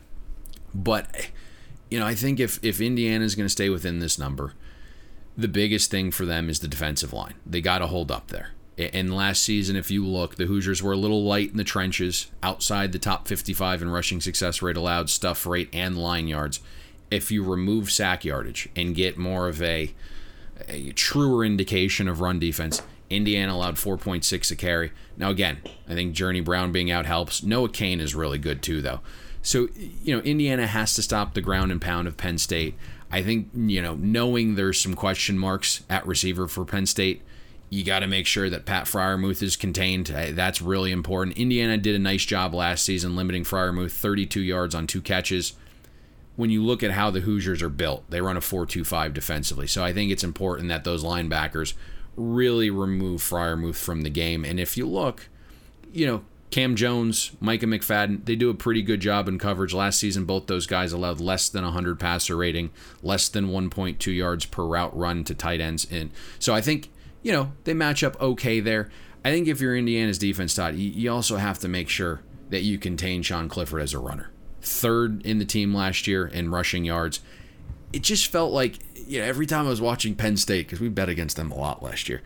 But, you know, I think if, if Indiana's going to stay within this number, the biggest thing for them is the defensive line. They got to hold up there. And last season, if you look, the Hoosiers were a little light in the trenches, outside the top fifty-five in rushing success rate allowed, stuff rate, and line yards. If you remove sack yardage and get more of a, a truer indication of run defense, Indiana allowed four point six a carry. Now, again, I think Journey Brown being out helps. Noah Cain is really good, too, though. So, you know, Indiana has to stop the ground and pound of Penn State. I think, you know, knowing there's some question marks at receiver for Penn State, you got to make sure that Pat Freiermuth is contained. That's really important. Indiana did a nice job last season limiting Freiermuth, thirty-two yards on two catches. When you look at how the Hoosiers are built, they run a four two five defensively. So I think it's important that those linebackers really remove Freiermuth from the game. And if you look, you know, Cam Jones, Micah McFadden, they do a pretty good job in coverage. Last season, both those guys allowed less than one hundred passer rating, less than one point two yards per route run to tight ends. And so I think, you know, they match up okay there. I think if you're Indiana's defense, Todd, you also have to make sure that you contain Sean Clifford as a runner. Third in the team last year in rushing yards. It just felt like, you know, every time I was watching Penn State, because we bet against them a lot last year,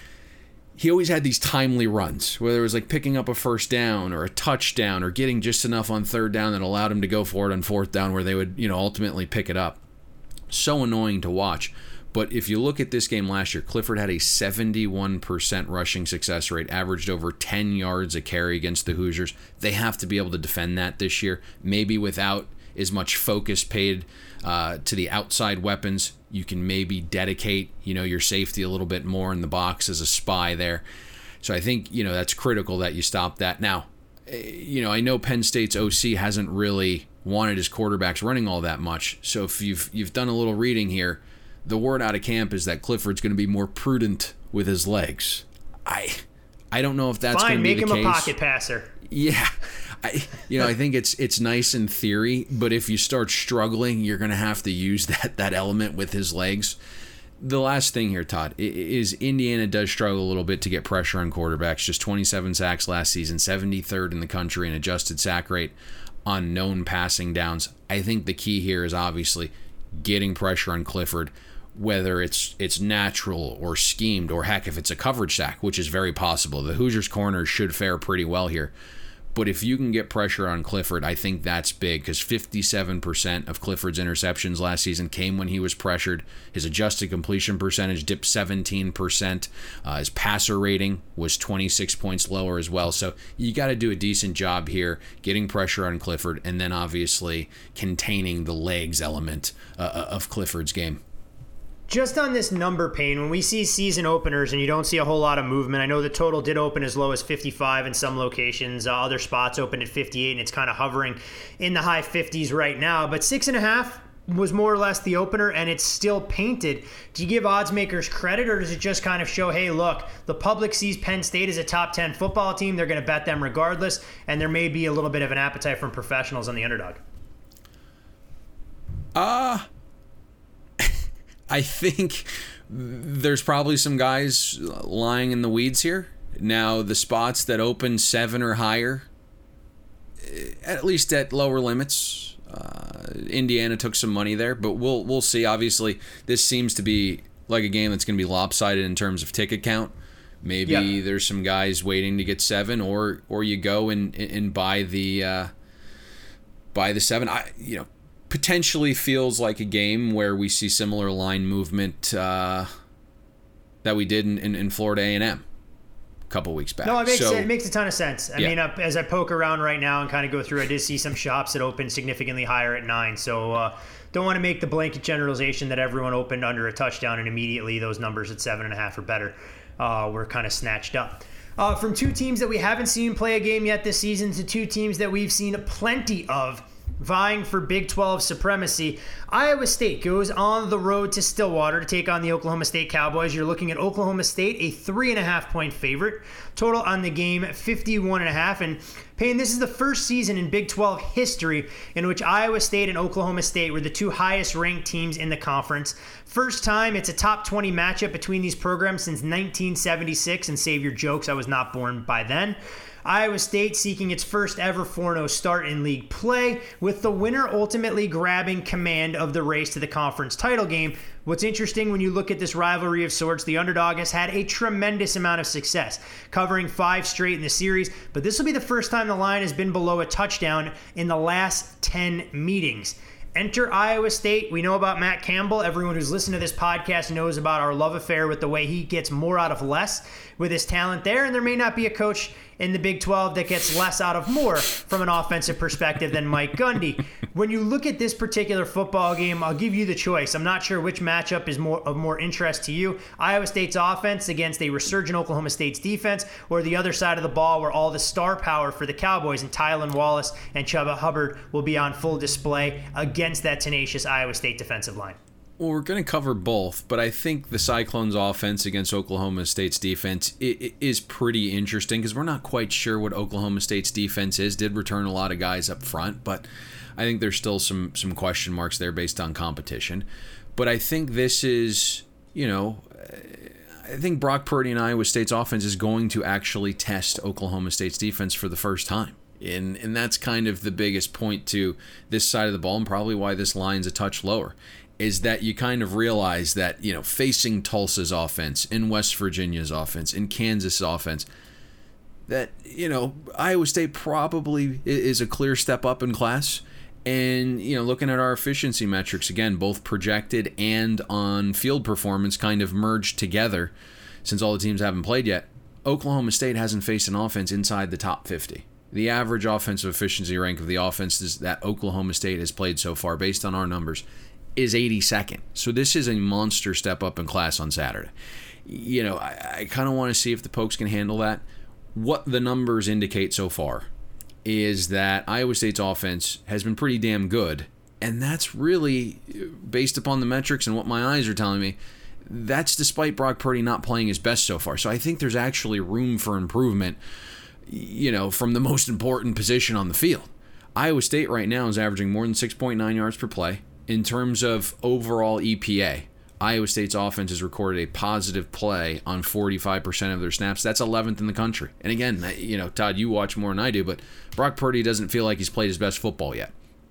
he always had these timely runs, whether it was like picking up a first down or a touchdown or getting just enough on third down that allowed him to go for it on fourth down where they would, you know, ultimately pick it up. So annoying to watch. But if you look at this game last year, Clifford had a seventy-one percent rushing success rate, averaged over ten yards a carry against the Hoosiers. They have to be able to defend that this year, maybe without as much focus paid uh, to the outside weapons. You can maybe dedicate, you know, your safety a little bit more in the box as a spy there. So I think, you know, that's critical that you stop that. Now, you know, I know Penn State's O C hasn't really wanted his quarterbacks running all that much. So if you've you've done a little reading here, the word out of camp is that Clifford's going to be more prudent with his legs. I I don't know if that's going to be the case. Fine, make him a pocket passer. Yeah. I, you know, I think it's it's nice in theory, but if you start struggling, you're going to have to use that that element with his legs. The last thing here, Todd, is Indiana does struggle a little bit to get pressure on quarterbacks. Just twenty-seven sacks last season, seventy-third in the country in adjusted sack rate on known passing downs. I think the key here is obviously getting pressure on Clifford, whether it's it's natural or schemed, or heck, if it's a coverage sack, which is very possible. The Hoosiers' corners should fare pretty well here. But if you can get pressure on Clifford, I think that's big, because fifty-seven percent of Clifford's interceptions last season came when he was pressured. His adjusted completion percentage dipped seventeen percent. Uh, his passer rating was twenty-six points lower as well. So you got to do a decent job here getting pressure on Clifford, and then obviously containing the legs element uh, of Clifford's game. Just on this number, Payne, when we see season openers and you don't see a whole lot of movement, I know the total did open as low as fifty-five in some locations. Uh, other spots opened at fifty-eight, and it's kind of hovering in the high fifties right now. But six and a half was more or less the opener, and it's still painted. Do you give odds makers credit, or does it just kind of show, hey, look, the public sees Penn State as a top ten football team, they're going to bet them regardless, and there may be a little bit of an appetite from professionals on the underdog? Ah. Uh... I think there's probably some guys lying in the weeds here. Now, the spots that open seven or higher, at least at lower limits, uh, Indiana took some money there, but we'll we'll see. Obviously, this seems to be like a game that's going to be lopsided in terms of ticket count. Maybe yeah. There's some guys waiting to get seven, or or you go and and buy the uh, buy the seven. I you know. Potentially feels like a game where we see similar line movement uh, that we did in, in, in Florida A and M. couple weeks back. No, it makes, so, it makes a ton of sense. I yeah. mean, uh, as I poke around right now and kind of go through, I did see some shops that opened significantly higher at nine. So uh, don't want to make the blanket generalization that everyone opened under a touchdown and immediately those numbers at seven and a half or better uh, were kind of snatched up. Uh, from two teams that we haven't seen play a game yet this season to two teams that we've seen plenty of vying for Big twelve supremacy, Iowa State goes on the road to Stillwater to take on the Oklahoma State Cowboys. You're looking at Oklahoma State, a three and a half point favorite. Total on the game, fifty-one and a half. And Payne, this is the first season in Big twelve history in which Iowa State and Oklahoma State were the two highest ranked teams in the conference. First time it's a top twenty matchup between these programs since nineteen seventy-six, and save your jokes, I was not born by then. Iowa State seeking its first ever four and oh start in league play, with the winner ultimately grabbing command of the race to the conference title game. What's interesting when you look at this rivalry of sorts, the underdog has had a tremendous amount of success, covering five straight in the series, but this will be the first time the line has been below a touchdown in the last ten meetings. Enter Iowa State. We know about Matt Campbell. Everyone who's listened to this podcast knows about our love affair with the way he gets more out of less with his talent there. And there may not be a coach in the Big twelve that gets less out of more from an offensive perspective than Mike Gundy. When you look at this particular football game, I'll give you the choice. I'm not sure which matchup is more of more interest to you. Iowa State's offense against a resurgent Oklahoma State's defense, or the other side of the ball where all the star power for the Cowboys and Tylan Wallace and Chuba Hubbard will be on full display against that tenacious Iowa State defensive line. Well, we're going to cover both, but I think the Cyclones' offense against Oklahoma State's defense is pretty interesting because we're not quite sure what Oklahoma State's defense is. Did return a lot of guys up front, but I think there's still some some question marks there based on competition. But I think this is, you know, I think Brock Purdy and Iowa State's offense is going to actually test Oklahoma State's defense for the first time. And, and that's kind of the biggest point to this side of the ball and probably why this line's a touch lower. Is that you kind of realize that, you know, facing Tulsa's offense, in West Virginia's offense, in Kansas' offense, that, you know, Iowa State probably is a clear step up in class. And, you know, looking at our efficiency metrics, again, both projected and on field performance kind of merged together since all the teams haven't played yet. Oklahoma State hasn't faced an offense inside the top fifty. The average offensive efficiency rank of the offenses that Oklahoma State has played so far, based on our numbers, is eighty-second. So this is a monster step up in class on Saturday. You know, I, I kind of want to see if the Pokes can handle that. What the numbers indicate so far is that Iowa State's offense has been pretty damn good, and that's really, based upon the metrics and what my eyes are telling me, that's despite Brock Purdy not playing his best so far. So I think there's actually room for improvement, you know, from the most important position on the field. Iowa State right now is averaging more than six point nine yards per play. In terms of overall E P A, Iowa State's offense has recorded a positive play on forty-five percent of their snaps. That's eleventh in the country. And again, you know, Todd, you watch more than I do, but Brock Purdy doesn't feel like he's played his best football yet.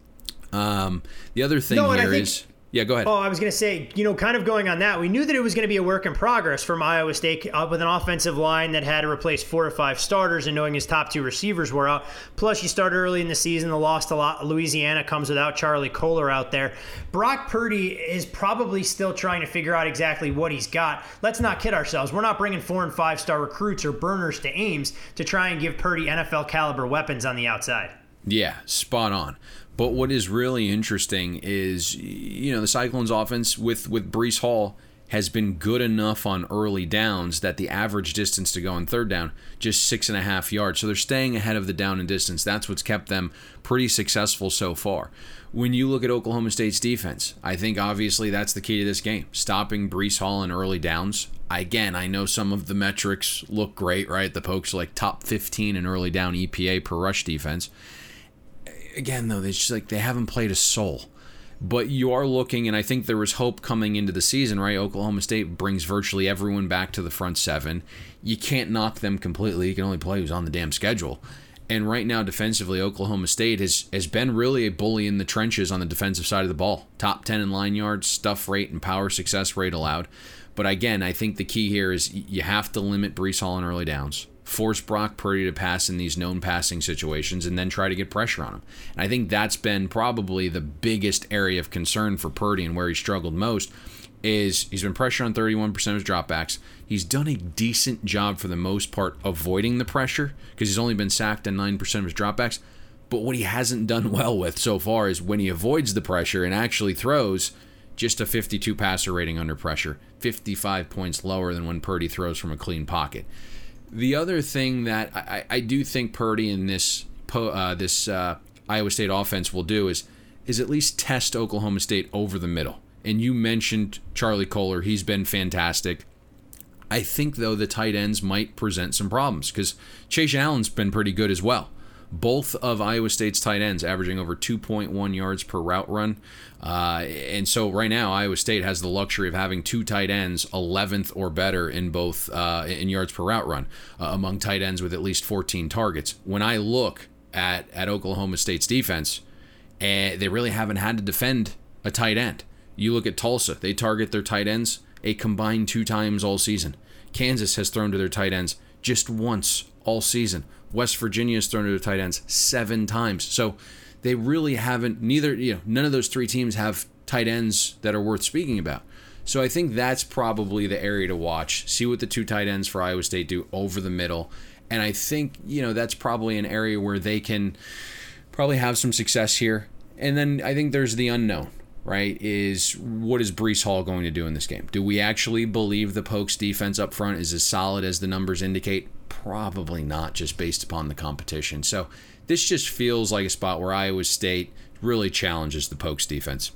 Um, the other thing no, here think- is... Yeah, go ahead. Oh, I was going to say, you know, kind of going on that, we knew that it was going to be a work in progress from Iowa State uh, with an offensive line that had to replace four or five starters and knowing his top two receivers were out. Plus, you start early in the season, the loss to Louisiana comes without Charlie Kohler out there. Brock Purdy is probably still trying to figure out exactly what he's got. Let's not kid ourselves. We're not bringing four and five star recruits or burners to Ames to try and give Purdy N F L caliber weapons on the outside. Yeah, spot on. But what is really interesting is, you know, the Cyclones offense with, with Breece Hall has been good enough on early downs that the average distance to go on third down, just six and a half yards. So they're staying ahead of the down and distance. That's what's kept them pretty successful so far. When you look at Oklahoma State's defense, I think obviously that's the key to this game, stopping Breece Hall in early downs. Again, I know some of the metrics look great, right? The Pokes are like top fifteen in early down E P A per rush defense. Again, though, they just like they haven't played a soul. But you are looking, and I think there was hope coming into the season, right? Oklahoma State brings virtually everyone back to the front seven. You can't knock them completely. You can only play who's on the damn schedule. And right now, defensively, Oklahoma State has, has been really a bully in the trenches on the defensive side of the ball. Top ten in line yards, stuff rate, and power success rate allowed. But again, I think the key here is you have to limit Breece Hall in early downs. Force Brock Purdy to pass in these known passing situations and then try to get pressure on him. And I think that's been probably the biggest area of concern for Purdy and where he struggled most is he's been pressured on thirty-one percent of his dropbacks. He's done a decent job for the most part avoiding the pressure because he's only been sacked on nine percent of his dropbacks. But what he hasn't done well with so far is when he avoids the pressure and actually throws, just a fifty-two passer rating under pressure, fifty-five points lower than when Purdy throws from a clean pocket. The other thing that I, I do think Purdy in this uh, this uh, Iowa State offense will do is is at least test Oklahoma State over the middle. And you mentioned Charlie Kolar. He's been fantastic. I think, though, the tight ends might present some problems because Chase Allen's been pretty good as well. Both of Iowa State's tight ends averaging over two point one yards per route run. Uh, and so right now, Iowa State has the luxury of having two tight ends, eleventh or better in both uh, in yards per route run, uh, among tight ends with at least fourteen targets. When I look at, at Oklahoma State's defense, and they really haven't had to defend a tight end. You look at Tulsa, they target their tight ends a combined two times all season. Kansas has thrown to their tight ends just once all season. West Virginia has thrown to their tight ends seven times. So they really haven't, neither, you know, none of those three teams have tight ends that are worth speaking about. So I think that's probably the area to watch. See what the two tight ends for Iowa State do over the middle. And I think, you know, that's probably an area where they can probably have some success here. And then I think there's the unknown, right, is what is Breece Hall going to do in this game? Do we actually believe the Pokes defense up front is as solid as the numbers indicate? Probably not, just based upon the competition. So this just feels like a spot where Iowa State really challenges the Pokes defense.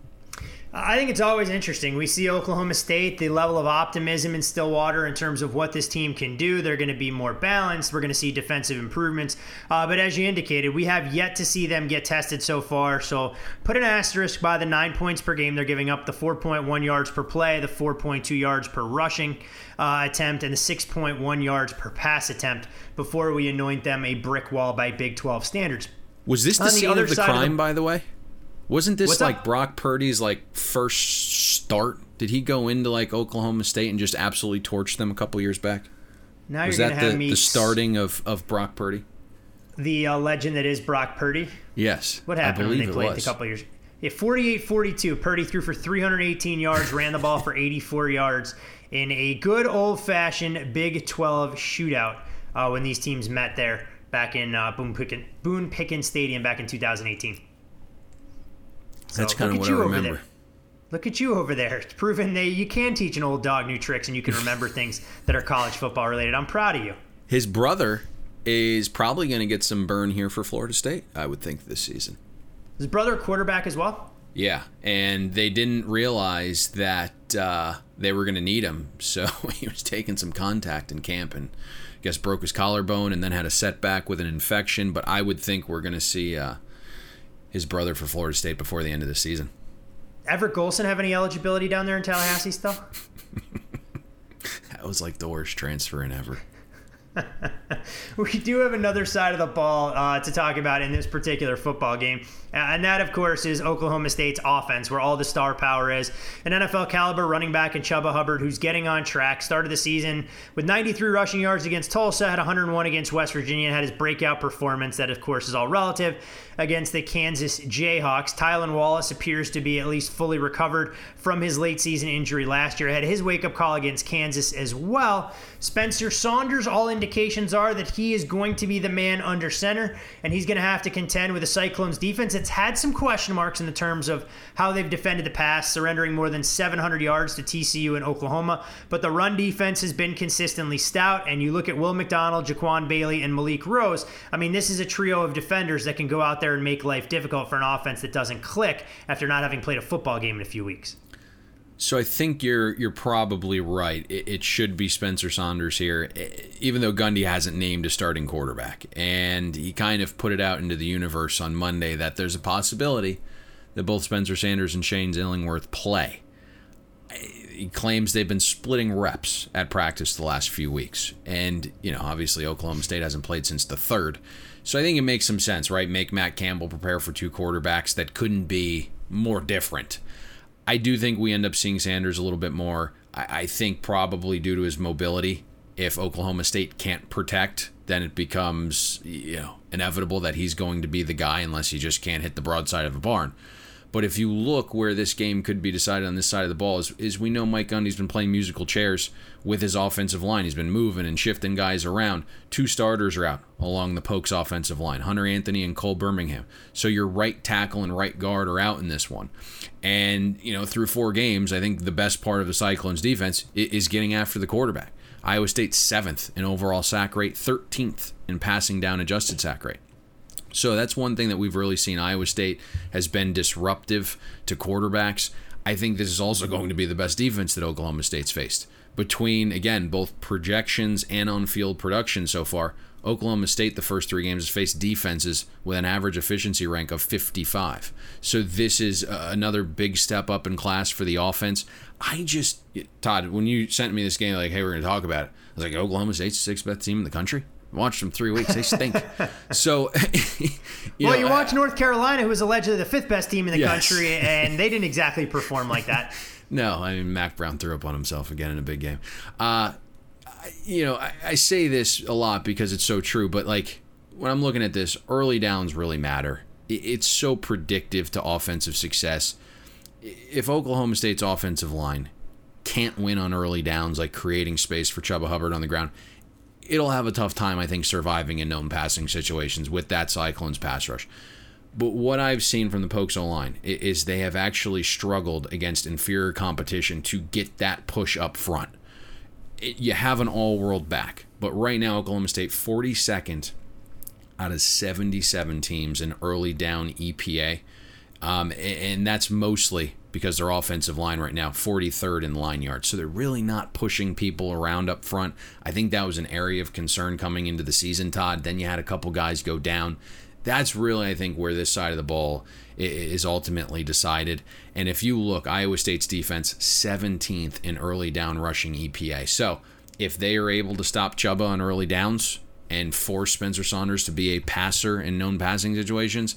I think it's always interesting. We see Oklahoma State, the level of optimism in Stillwater in terms of what this team can do. They're going to be more balanced. We're going to see defensive improvements. Uh, but as you indicated, we have yet to see them get tested so far. So put an asterisk by the nine points per game they're giving up, the four point one yards per play, the four point two yards per rushing uh, attempt, and the six point one yards per pass attempt before we anoint them a brick wall by Big twelve standards. Was this the, the scene of the crime, of the- by the way? Wasn't this What's like up? Brock Purdy's like first start? Did he go into like Oklahoma State and just absolutely torch them a couple years back? Now Was you're that going to have the, me the starting of, of Brock Purdy? the uh, legend that is Brock Purdy. Yes. What happened I when believe they it played was. a couple years? Yeah, forty-eight forty-two. Purdy threw for three hundred eighteen yards, ran the ball for eighty-four yards in a good old-fashioned Big twelve shootout uh, when these teams met there back in uh, Boone Pickens Boone Pickens Stadium back in two thousand eighteen. So That's kind of look what at I you over remember. there. Look at you over there. It's proven that you can teach an old dog new tricks and you can remember things that are college football related. I'm proud of you. His brother is probably going to get some burn here for Florida State, I would think, this season. Is his brother a quarterback as well? Yeah, and they didn't realize that uh, they were going to need him, so he was taking some contact in camp and I guess broke his collarbone and then had a setback with an infection. But I would think we're going to see uh, his brother for Florida State before the end of the season. Everett Golson have any eligibility down there in Tallahassee still? That was like the worst transfer in ever. We do have another side of the ball uh, to talk about in this particular football game. And that, of course, is Oklahoma State's offense, where all the star power is. An N F L caliber running back in Chuba Hubbard, who's getting on track, started the season with ninety-three rushing yards against Tulsa, had one hundred one against West Virginia, and had his breakout performance that, of course, is all relative against the Kansas Jayhawks. Tylan Wallace appears to be at least fully recovered from his late season injury last year. Had his wake-up call against Kansas as well. Spencer Saunders, all indications are that he is going to be the man under center, and he's going to have to contend with the Cyclones defense. It's had some question marks in the terms of how they've defended the pass, surrendering more than seven hundred yards to T C U and Oklahoma. But the run defense has been consistently stout, and you look at Will McDonald, Jaquan Bailey, and Malik Rose. I mean, this is a trio of defenders that can go out there and make life difficult for an offense that doesn't click after not having played a football game in a few weeks. So I think you're you're probably right. It, it should be Spencer Saunders here, even though Gundy hasn't named a starting quarterback. And he kind of put it out into the universe on Monday that there's a possibility that both Spencer Sanders and Shane Illingworth play. He claims they've been splitting reps at practice the last few weeks. And, you know, obviously Oklahoma State hasn't played since the third. So I think it makes some sense, right? Make Matt Campbell prepare for two quarterbacks that couldn't be more different. I do think we end up seeing Sanders a little bit more. I, I think probably due to his mobility. If Oklahoma State can't protect, then it becomes, you know, inevitable that he's going to be the guy unless he just can't hit the broadside of a barn. But if you look where this game could be decided on this side of the ball, is, is we know Mike Gundy's been playing musical chairs with his offensive line. He's been moving and shifting guys around. Two starters are out along the Pokes offensive line, Hunter Anthony and Cole Birmingham. So your right tackle and right guard are out in this one. And, you know, through four games, I think the best part of the Cyclones defense is getting after the quarterback. Iowa State seventh in overall sack rate, thirteenth in passing down adjusted sack rate. So that's one thing that we've really seen. Iowa State has been disruptive to quarterbacks. I think this is also going to be the best defense that Oklahoma State's faced. Between, again, both projections and on-field production so far, Oklahoma State, the first three games, has faced defenses with an average efficiency rank of fifty-five. So this is uh, another big step up in class for the offense. I just, Todd, when you sent me this game, like, hey, we're going to talk about it, I was like, Oklahoma State's the sixth best team in the country? Watched them three weeks. They stink. So, you well, know, you watch North Carolina, who was allegedly the fifth best team in the yes. country, and they didn't exactly perform like that. No, I mean, Mac Brown threw up on himself again in a big game. Uh, you know, I, I say this a lot because it's so true, but like when I'm looking at this, early downs really matter. It, it's so predictive to offensive success. If Oklahoma State's offensive line can't win on early downs, like creating space for Chuba Hubbard on the ground, it'll have a tough time, I think, surviving in known passing situations with that Cyclones pass rush. But what I've seen from the Pokes O-line is they have actually struggled against inferior competition to get that push up front. It, you have an all-world back, but right now Oklahoma State forty-second out of seventy-seven teams in early down E P A, um, and that's mostly because their offensive line right now, forty-third in line yards. So they're really not pushing people around up front. I think that was an area of concern coming into the season, Todd. Then you had a couple guys go down. That's really, I think, where this side of the ball is ultimately decided. And if you look, Iowa State's defense, seventeenth in early down rushing E P A. So if they are able to stop Chuba on early downs and force Spencer Saunders to be a passer in known passing situations,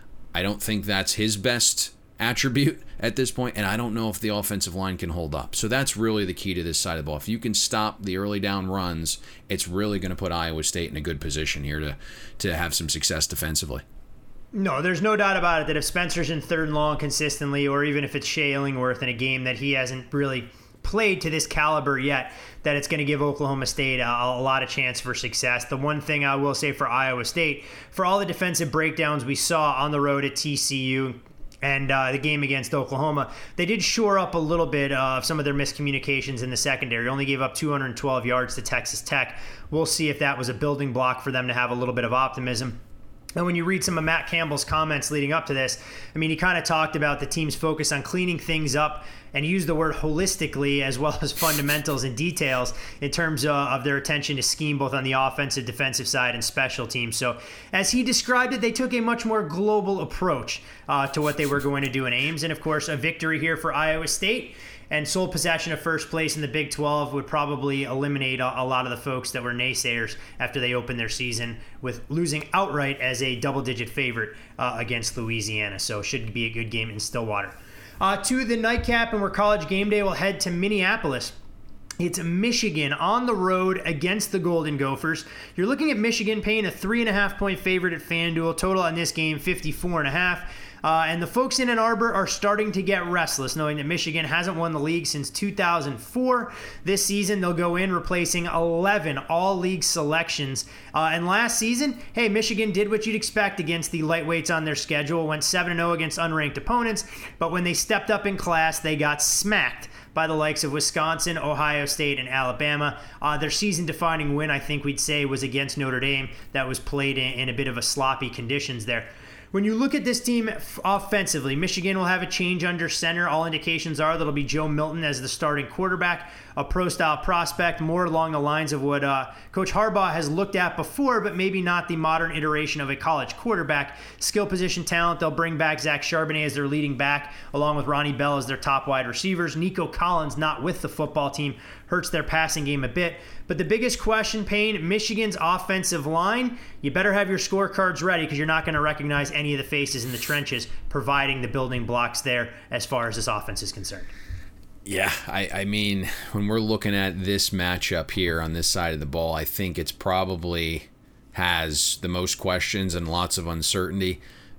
I don't think that's his best attribute at this point, and I don't know if the offensive line can hold up. So that's really the key to this side of the ball. If you can stop the early down runs, it's really going to put Iowa State in a good position here to, to have some success defensively. No, there's no doubt about it that if Spencer's in third and long consistently, or even if it's Shea Illingworth in a game that he hasn't really played to this caliber yet, that it's going to give Oklahoma State a, a lot of chance for success. The one thing I will say for Iowa State, for all the defensive breakdowns we saw on the road at T C U, and uh, the game against Oklahoma, they did shore up a little bit of some of their miscommunications in the secondary. Only gave up two hundred twelve yards to Texas Tech. We'll see if that was a building block for them to have a little bit of optimism. And when you read some of Matt Campbell's comments leading up to this, I mean, he kind of talked about the team's focus on cleaning things up and used the word holistically as well as fundamentals and details in terms of, of their attention to scheme, both on the offensive, defensive side, and special teams. So as he described it, they took a much more global approach uh, to what they were going to do in Ames. And of course, a victory here for Iowa State and sole possession of first place in the Big twelve would probably eliminate a, a lot of the folks that were naysayers after they opened their season with losing outright as a double-digit favorite uh, against Louisiana. So should be a good game in Stillwater. Uh, to the nightcap, and where College Game Day will head to Minneapolis. It's Michigan on the road against the Golden Gophers. You're looking at Michigan paying a three and a half point favorite at FanDuel. Total on this game, fifty-four and a half. Uh, and the folks in Ann Arbor are starting to get restless, knowing that Michigan hasn't won the league since two thousand four. This season, they'll go in replacing eleven all-league selections. Uh, and last season, hey, Michigan did what you'd expect against the lightweights on their schedule, went seven and oh against unranked opponents, but when they stepped up in class, they got smacked by the likes of Wisconsin, Ohio State, and Alabama. Uh, their season-defining win, I think we'd say, was against Notre Dame. That was played in, in a bit of a sloppy conditions there. When you look at this team f- offensively, Michigan will have a change under center. All indications are that'll be Joe Milton as the starting quarterback, a pro-style prospect, more along the lines of what uh, Coach Harbaugh has looked at before, but maybe not the modern iteration of a college quarterback. Skill position talent, they'll bring back Zach Charbonnet as their leading back, along with Ronnie Bell as their top wide receivers. Nico Collins not with the football team hurts their passing game a bit. But the biggest question, Payne, Michigan's offensive line, you better have your scorecards ready because you're not going to recognize any of the faces in the trenches, providing the building blocks there as far as this offense is concerned. Yeah, I, I mean, when we're looking at this matchup here on this side of the ball, I think it's probably has the most questions and lots of uncertainty.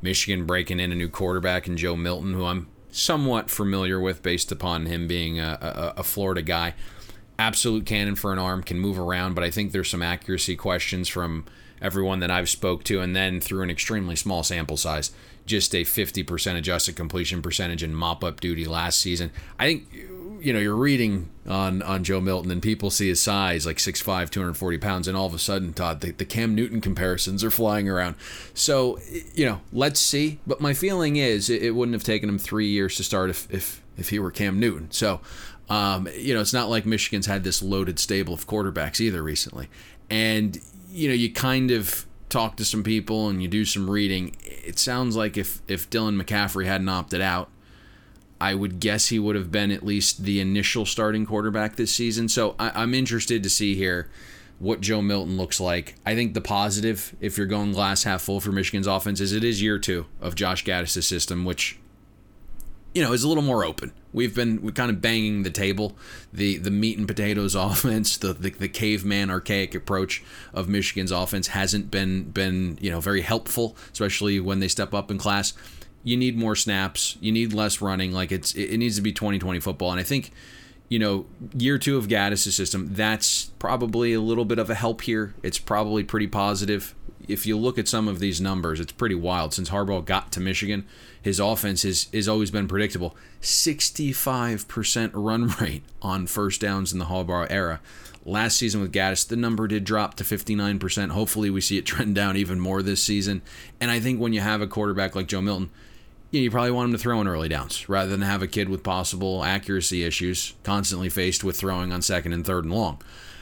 Michigan breaking in a new quarterback in Joe Milton, who I'm somewhat familiar with based upon him being a, a, a Florida guy. Absolute cannon for an arm, can move around, but I think there's some accuracy questions from everyone that I've spoke to, and then through an extremely small sample size, just a fifty percent adjusted completion percentage and mop-up duty last season. I think, you know, you're reading on, on Joe Milton and people see his size, like six five, two hundred forty pounds, and all of a sudden, Todd, the, the Cam Newton comparisons are flying around. So, you know, let's see. But my feeling is it, it wouldn't have taken him three years to start if if, if he were Cam Newton. So, um, you know, it's not like Michigan's had this loaded stable of quarterbacks either recently. And, you know, you kind of talk to some people and you do some reading. It sounds like if, if Dylan McCaffrey hadn't opted out, I would guess he would have been at least the initial starting quarterback this season. So I, I'm interested to see here what Joe Milton looks like. I think the positive, if you're going glass half full for Michigan's offense, is it is year two of Josh Gaddis' system, which, you know, is a little more open. We've been we're kind of banging the table, the the meat and potatoes offense, the, the the caveman archaic approach of Michigan's offense hasn't been been you know very helpful, especially when they step up in class. You need more snaps, you need less running. Like it's it needs to be twenty twenty football, and I think, you know, year two of Gaddis' system, that's probably a little bit of a help here. It's probably pretty positive. If you look at some of these numbers, it's pretty wild. Since Harbaugh got to Michigan, his offense has, has always been predictable. sixty-five percent run rate on first downs in the Harbaugh era. Last season with Gaddis, the number did drop to fifty-nine percent. Hopefully we see it trend down even more this season. And I think when you have a quarterback like Joe Milton, you know, you probably want him to throw in early downs rather than have a kid with possible accuracy issues constantly faced with throwing on second and third and long.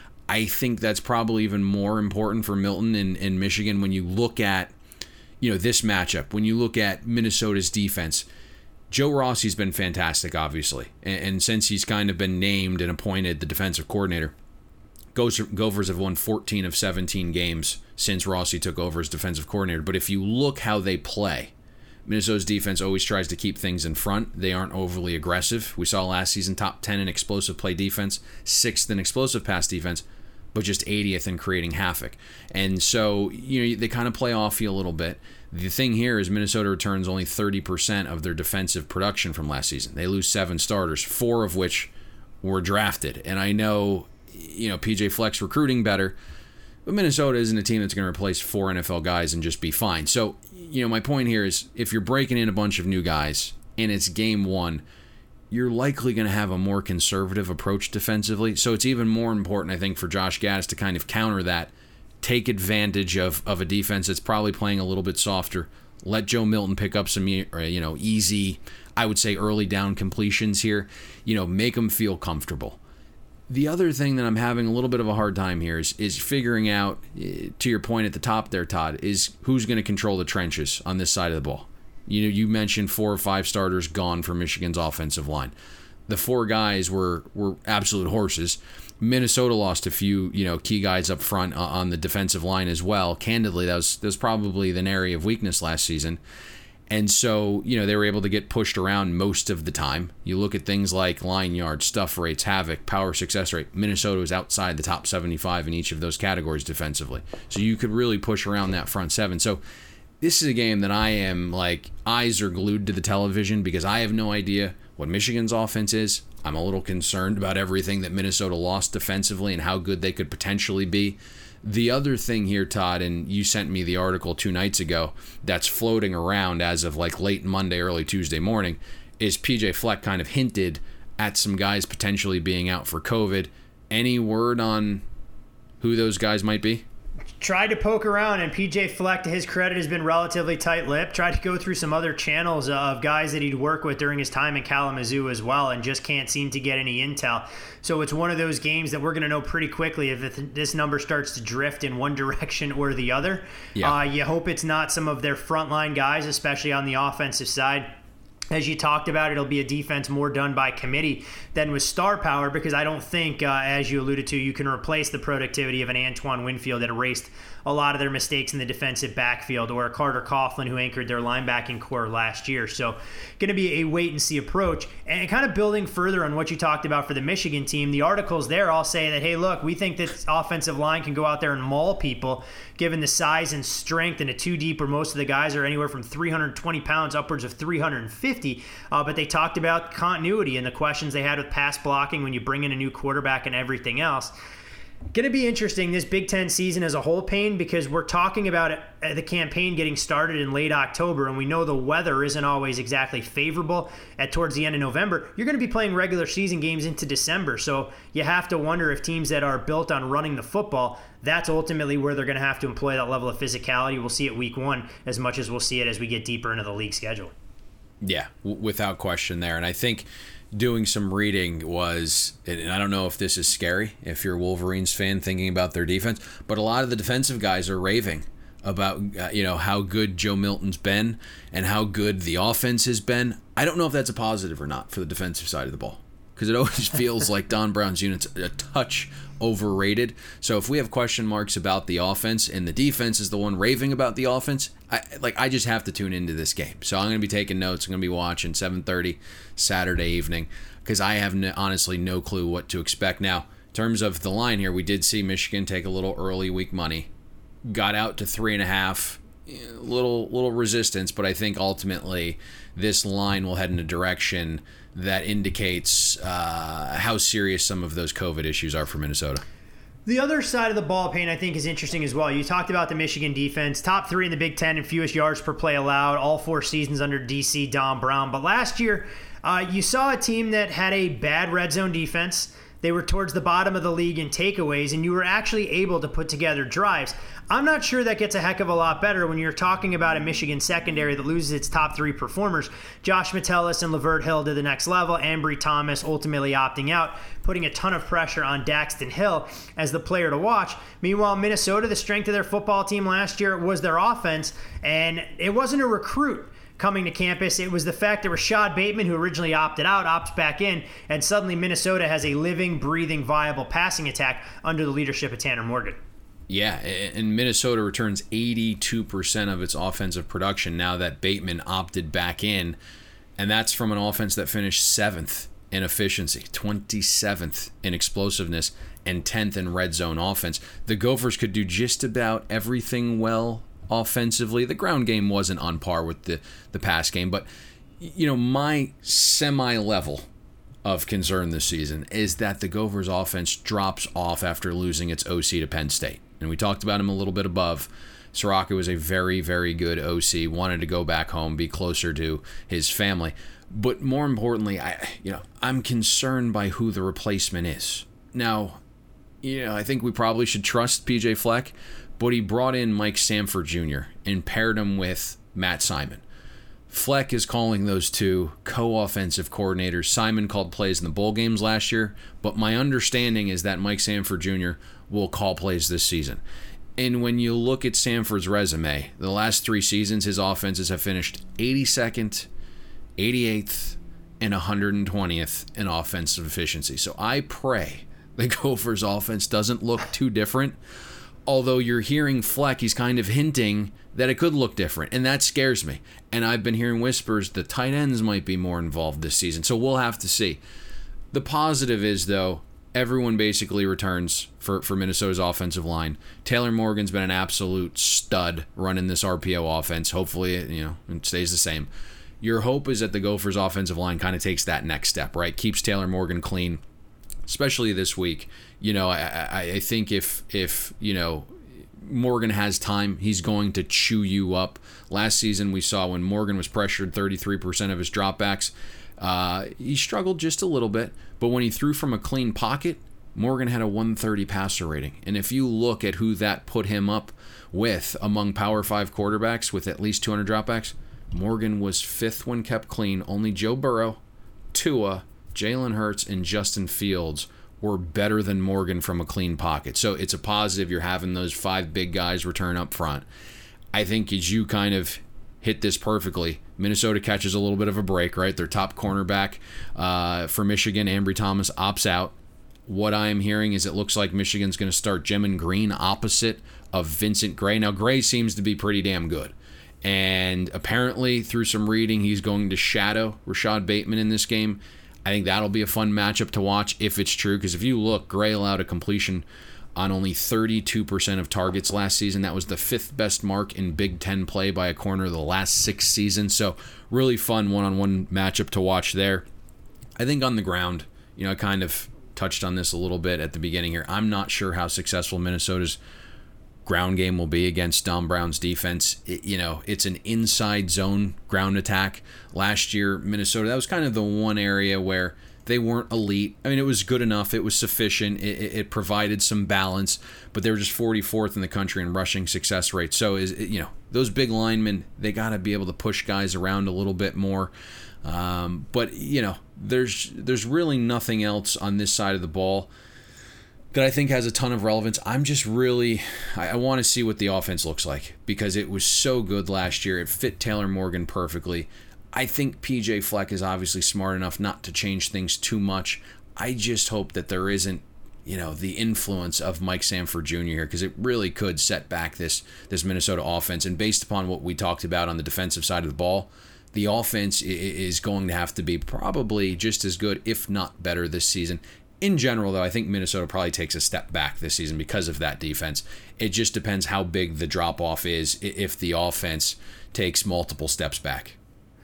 I think that's probably even more important for Milton in, in Michigan when you look at, you know, this matchup. When you look at Minnesota's defense, Joe Rossi's been fantastic, obviously. And, and since he's kind of been named and appointed the defensive coordinator, Gophers have won fourteen of seventeen games since Rossi took over as defensive coordinator. But if you look how they play, Minnesota's defense always tries to keep things in front. They aren't overly aggressive. We saw last season top ten in explosive play defense, sixth in explosive pass defense, but just eightieth in creating havoc. And so, you know, they kind of play off you a little bit. The thing here is Minnesota returns only thirty percent of their defensive production from last season. They lose seven starters, four of which were drafted. And I know, you know, P J Fleck's recruiting better, but Minnesota isn't a team that's going to replace four N F L guys and just be fine. So, you know, my point here is if you're breaking in a bunch of new guys and it's game one, you're likely going to have a more conservative approach defensively. So it's even more important, I think, for Josh Gaddis to kind of counter that, take advantage of, of a defense that's probably playing a little bit softer, let Joe Milton pick up some, you know, easy, I would say early down completions here, you know, make them feel comfortable. The other thing that I'm having a little bit of a hard time here is is figuring out, to your point at the top there, Todd, is who's going to control the trenches on this side of the ball. You know, you mentioned four or five starters gone from Michigan's offensive line. The four guys were were absolute horses. Minnesota lost a few, you know, key guys up front on the defensive line as well. Candidly, that was that was probably an area of weakness last season. And so, you know, they were able to get pushed around most of the time. You look at things like line yards, stuff rates, havoc, power success rate. Minnesota was outside the top seventy-five in each of those categories defensively. So you could really push around that front seven. So this is a game that I am, like, eyes are glued to the television because I have no idea what Michigan's offense is. I'm a little concerned about everything that Minnesota lost defensively and how good they could potentially be. The other thing here, Todd, and you sent me the article two nights ago that's floating around as of like late Monday, early Tuesday morning, is P J Fleck kind of hinted at some guys potentially being out for COVID. Any word on who those guys might be? Tried to poke around, and P J Fleck, to his credit, has been relatively tight-lipped. Tried to go through some other channels of guys that he'd worked with during his time in Kalamazoo as well, and just can't seem to get any intel. So it's one of those games that we're going to know pretty quickly if this number starts to drift in one direction or the other. Yeah. Uh, you hope it's not some of their frontline guys, especially on the offensive side. As you talked about, it'll be a defense more done by committee than with star power, because I don't think, uh, as you alluded to, you can replace the productivity of an Antoine Winfield that erased a lot of their mistakes in the defensive backfield, or Carter Coughlin, who anchored their linebacking core last year. So going to be a wait-and-see approach. And kind of building further on what you talked about for the Michigan team, the articles there all say that, hey, look, we think this offensive line can go out there and maul people, given the size and strength in a two deep where most of the guys are anywhere from three hundred twenty pounds upwards of three hundred fifty. Uh, but they talked about continuity and the questions they had with pass blocking when you bring in a new quarterback and everything else. Going to be interesting this Big Ten season as a whole, Payne, because we're talking about it, uh, the campaign getting started in late October, and we know the weather isn't always exactly favorable at towards the end of November. You're going to be playing regular season games into December, so you have to wonder if teams that are built on running the football, that's ultimately where they're going to have to employ that level of physicality. We'll see it week one as much as we'll see it as we get deeper into the league schedule. Yeah, w- without question there. And I think doing some reading was, and I don't know if this is scary if you're a Wolverines fan thinking about their defense, but a lot of the defensive guys are raving about uh, you know how good Joe Milton's been and how good the offense has been. I don't know if that's a positive or not for the defensive side of the ball, because it always feels like Don Brown's unit's a touch overrated. So if we have question marks about the offense and the defense is the one raving about the offense, I like I just have to tune into this game. So I'm going to be taking notes. I'm going to be watching seven thirty Saturday evening, because I have no, honestly no clue what to expect. Now, in terms of the line here, we did see Michigan take a little early week money, got out to three and a half, little little resistance, but I think ultimately this line will head in a direction that indicates uh, how serious some of those COVID issues are for Minnesota. The other side of the ball, Payne, I think is interesting as well. You talked about the Michigan defense, top three in the Big Ten in fewest yards per play allowed, all four seasons under D C Don Brown. But last year, uh, you saw a team that had a bad red zone defense. They were towards the bottom of the league in takeaways, and you were actually able to put together drives. I'm not sure that gets a heck of a lot better when you're talking about a Michigan secondary that loses its top three performers. Josh Metellus and Lavert Hill to the next level. Ambry Thomas ultimately opting out, putting a ton of pressure on Daxton Hill as the player to watch. Meanwhile, Minnesota, the strength of their football team last year was their offense, and it wasn't a recruit coming to campus. It was the fact that Rashad Bateman, who originally opted out, opts back in, and suddenly Minnesota has a living, breathing, viable passing attack under the leadership of Tanner Morgan. Yeah, and Minnesota returns eighty-two percent of its offensive production now that Bateman opted back in, and that's from an offense that finished seventh in efficiency, twenty-seventh in explosiveness, and tenth in red zone offense. The Gophers could do just about everything well offensively. The ground game wasn't on par with the, the pass game, but you know, my semi-level of concern this season is that the Gophers offense drops off after losing its O C to Penn State. And we talked about him a little bit above. Soraka was a very, very good O C, wanted to go back home, be closer to his family. But more importantly, I you know, I'm concerned by who the replacement is. Now, you know, I think we probably should trust P J Fleck, but he brought in Mike Sanford Junior and paired him with Matt Simon. Fleck is calling those two co-offensive coordinators. Simon called plays in the bowl games last year, but my understanding is that Mike Sanford Junior will call plays this season. And when you look at Sanford's resume, the last three seasons, his offenses have finished eighty-second, eighty-eighth, and one hundred twentieth in offensive efficiency. So I pray the Gophers' offense doesn't look too different. Although you're hearing Fleck, he's kind of hinting that it could look different, and that scares me. And I've been hearing whispers the tight ends might be more involved this season, so we'll have to see. The positive is, though, everyone basically returns for, for Minnesota's offensive line. Taylor Morgan's been an absolute stud running this R P O offense. Hopefully, it, you know, it stays the same. Your hope is that the Gophers' offensive line kind of takes that next step, right? Keeps Taylor Morgan clean, especially this week. You know, I, I think if, if, you know, Morgan has time, he's going to chew you up. Last season, we saw when Morgan was pressured thirty-three percent of his dropbacks, uh, he struggled just a little bit. But when he threw from a clean pocket, Morgan had a one thirty passer rating. And if you look at who that put him up with among Power five quarterbacks with at least two hundred dropbacks, Morgan was fifth when kept clean. Only Joe Burrow, Tua, Jalen Hurts, and Justin Fields were better than Morgan from a clean pocket. So it's a positive you're having those five big guys return up front. I think as you kind of hit this perfectly, Minnesota catches a little bit of a break, right? Their top cornerback uh, for Michigan, Ambry Thomas, opts out. what I'm hearing is it looks like Michigan's going to start Gemon Green opposite of Vincent Gray. Now, Gray seems to be pretty damn good. And apparently, through some reading, he's going to shadow Rashad Bateman in this game. I think that'll be a fun matchup to watch if it's true, because if you look, Gray allowed a completion on only thirty-two percent of targets last season. That was the fifth best mark in Big Ten play by a corner the last six seasons. So really fun one-on-one matchup to watch there. I think on the ground, you know, I kind of touched on this a little bit at the beginning here. I'm not sure how successful Minnesota's ground game will be against Don Brown's defense. It, you know, it's an inside zone ground attack. Last year, Minnesota, that was kind of the one area where they weren't elite. I mean, it was good enough. It was sufficient. It, it, it provided some balance, but they were just forty-fourth in the country in rushing success rate. So, is you know, those big linemen, they got to be able to push guys around a little bit more. Um, but, you know, there's there's really nothing else on this side of the ball that I think has a ton of relevance. I'm just really, I, I want to see what the offense looks like, because it was so good last year. It fit Taylor Morgan perfectly. I think P J Fleck is obviously smart enough not to change things too much. I just hope that there isn't, you know, the influence of Mike Sanford Junior here, because it really could set back this this Minnesota offense. And based upon what we talked about on the defensive side of the ball, the offense is going to have to be probably just as good, if not better, this season. In general, though, I think Minnesota probably takes a step back this season because of that defense. It just depends how big the drop-off is if the offense takes multiple steps back.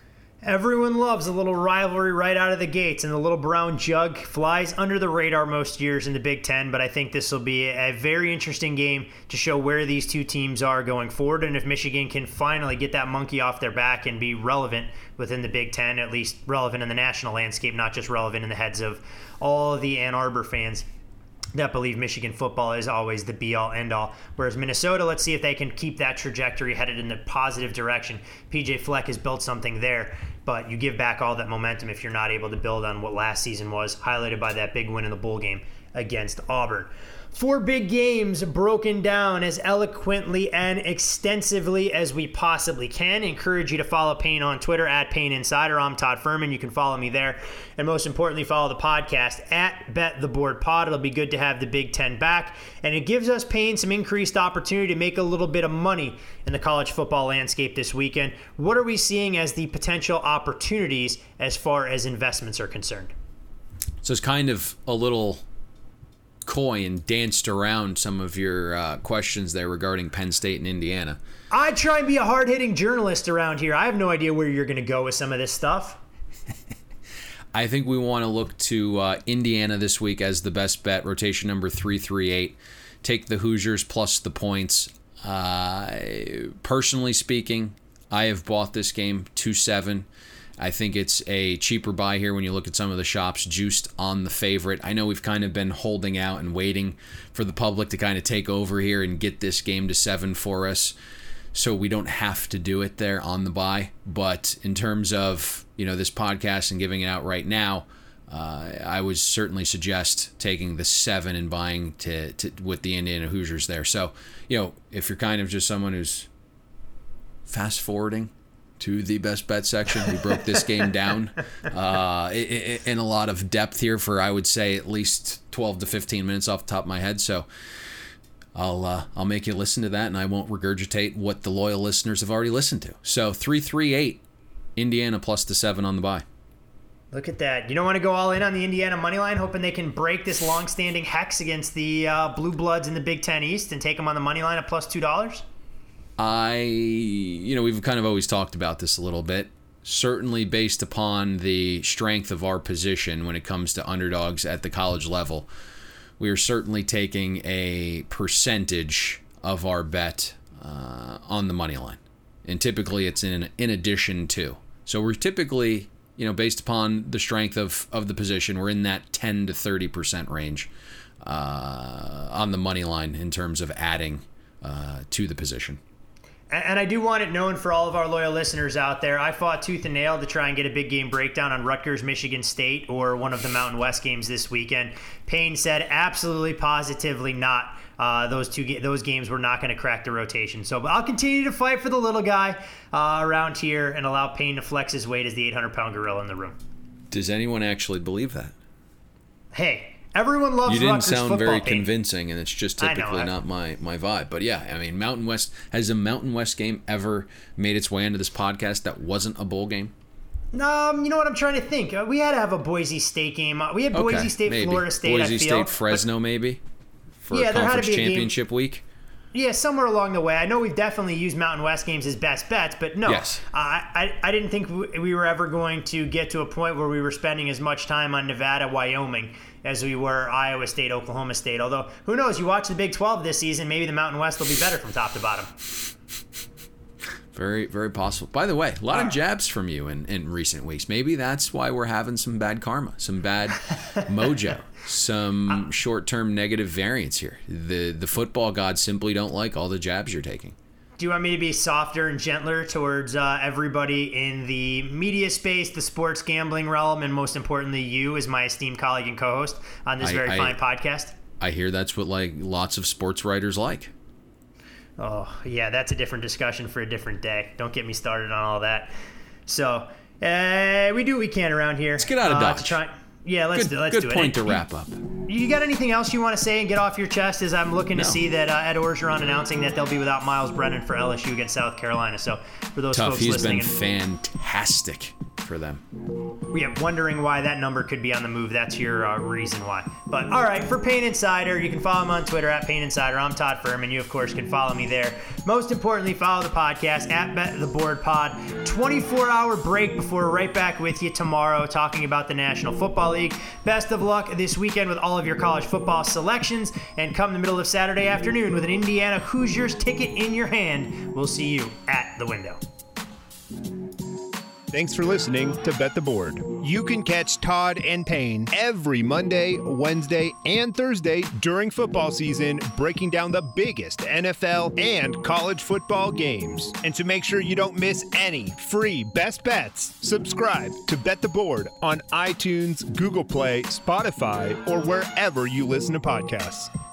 Everyone loves a little rivalry right out of the gates, and the little brown jug flies under the radar most years in the Big Ten, but I think this will be a very interesting game to show where these two teams are going forward, and if Michigan can finally get that monkey off their back and be relevant within the Big Ten, at least relevant in the national landscape, not just relevant in the heads of all of the Ann Arbor fans that believe Michigan football is always the be-all, end-all. Whereas Minnesota, let's see if they can keep that trajectory headed in the positive direction. P J Fleck has built something there, but you give back all that momentum if you're not able to build on what last season was, highlighted by that big win in the bowl game against Auburn. Four big games broken down as eloquently and extensively as we possibly can. Encourage you to follow Payne on Twitter at Payne Insider. I'm Todd Furman. You can follow me there. And most importantly, follow the podcast at Bet the Board Pod. It'll be good to have the Big Ten back. And it gives us, Payne, some increased opportunity to make a little bit of money in the college football landscape this weekend. What are we seeing as the potential opportunities as far as investments are concerned? So it's kind of a little coy and danced around some of your uh, questions there regarding Penn State and Indiana. I try and be a hard-hitting journalist around here. I have no idea where you're going to go with some of this stuff. I think we want to look to uh, Indiana this week as the best bet. Rotation number three three eight. Take the Hoosiers plus the points. Uh, personally speaking, I have bought this game two seven. I think it's a cheaper buy here when you look at some of the shops juiced on the favorite. I know we've kind of been holding out and waiting for the public to kind of take over here and get this game to seven for us, so we don't have to do it there on the buy. But in terms of, you know, this podcast and giving it out right now, uh, I would certainly suggest taking the seven and buying to, to with the Indiana Hoosiers there. So, you know, if you're kind of just someone who's fast forwarding to the best bet section, we broke this game down uh, in a lot of depth here for, I would say, at least twelve to fifteen minutes off the top of my head. So I'll uh, I'll make you listen to that, and I won't regurgitate what the loyal listeners have already listened to. So three three eight, Indiana plus the seven on the buy. Look at that. You don't want to go all in on the Indiana money line, hoping they can break this long-standing hex against the uh, Blue Bloods in the Big Ten East and take them on the money line at plus two dollars? I, you know, we've kind of always talked about this a little bit. Certainly based upon the strength of our position when it comes to underdogs at the college level, we are certainly taking a percentage of our bet uh, on the money line. And typically it's in in addition to. So we're typically, you know, based upon the strength of, of the position, we're in that ten to thirty percent range uh, on the money line in terms of adding uh, to the position. And I do want it known for all of our loyal listeners out there, I fought tooth and nail to try and get a big game breakdown on Rutgers, Michigan State, or one of the Mountain West games this weekend. Payne said absolutely, positively not. Uh, those two those games were not going to crack the rotation. So but I'll continue to fight for the little guy uh, around here and allow Payne to flex his weight as the eight hundred pound gorilla in the room. Does anyone actually believe that? Hey, Everyone loves You didn't Rutgers sound football, very Peyton. convincing, and it's just I know, typically I- not my, my vibe. But yeah, I mean, Mountain West, has a Mountain West game ever made its way into this podcast that wasn't a bowl game? Um, you know what I'm trying to think. Uh, we had to have a Boise State game. Uh, we had Boise Okay, State, maybe. Florida State. Boise I feel, State, Fresno, maybe for Yeah, a there had to conference be a game- championship week. Yeah, somewhere along the way. I know we've definitely used Mountain West games as best bets, but no, Yes. I, I I didn't think we we were ever going to get to a point where we were spending as much time on Nevada, Wyoming as we were Iowa State, Oklahoma State. Although, who knows? You watch the Big twelve this season, maybe the Mountain West will be better from top to bottom. Very, very possible. By the way, a lot of jabs from you in, in recent weeks. Maybe that's why we're having some bad karma, some bad mojo, some short-term negative variance here. The the football gods simply don't like all the jabs you're taking. Do you want me to be softer and gentler towards uh, everybody in the media space, the sports gambling realm, and most importantly, you as my esteemed colleague and co-host on this I- very I- fine podcast? I hear that's what like lots of sports writers like. Oh, yeah, that's a different discussion for a different day. Don't get me started on all that. So, uh, we do what we can around here. Let's get out of uh, Dodge. To try, yeah, let's Good, do, let's good do it. point to And wrap up. You, you got anything else you want to say and get off your chest? As I'm looking No. to see that uh, Ed Orgeron announcing that they'll be without Miles Brennan for L S U against South Carolina. So, for those Tough. folks He's listening been and fantastic for them. yeah, wondering why that number could be on the move, that's your uh, reason why. But all right, for Payne Insider, you can follow him on Twitter at Payne Insider. I'm Todd Furman. You, of course, can follow me there. Most importantly, follow the podcast at Bet the Board Pod. twenty-four hour break before we're right back with you tomorrow talking about the National Football League. Best of luck this weekend with all of your college football selections. And come the middle of Saturday afternoon with an Indiana Hoosiers ticket in your hand, we'll see you at the window. Thanks for listening to Bet the Board. You can catch Todd and Payne every Monday, Wednesday, and Thursday during football season, breaking down the biggest N F L and college football games. And to make sure you don't miss any free best bets, subscribe to Bet the Board on iTunes, Google Play, Spotify, or wherever you listen to podcasts.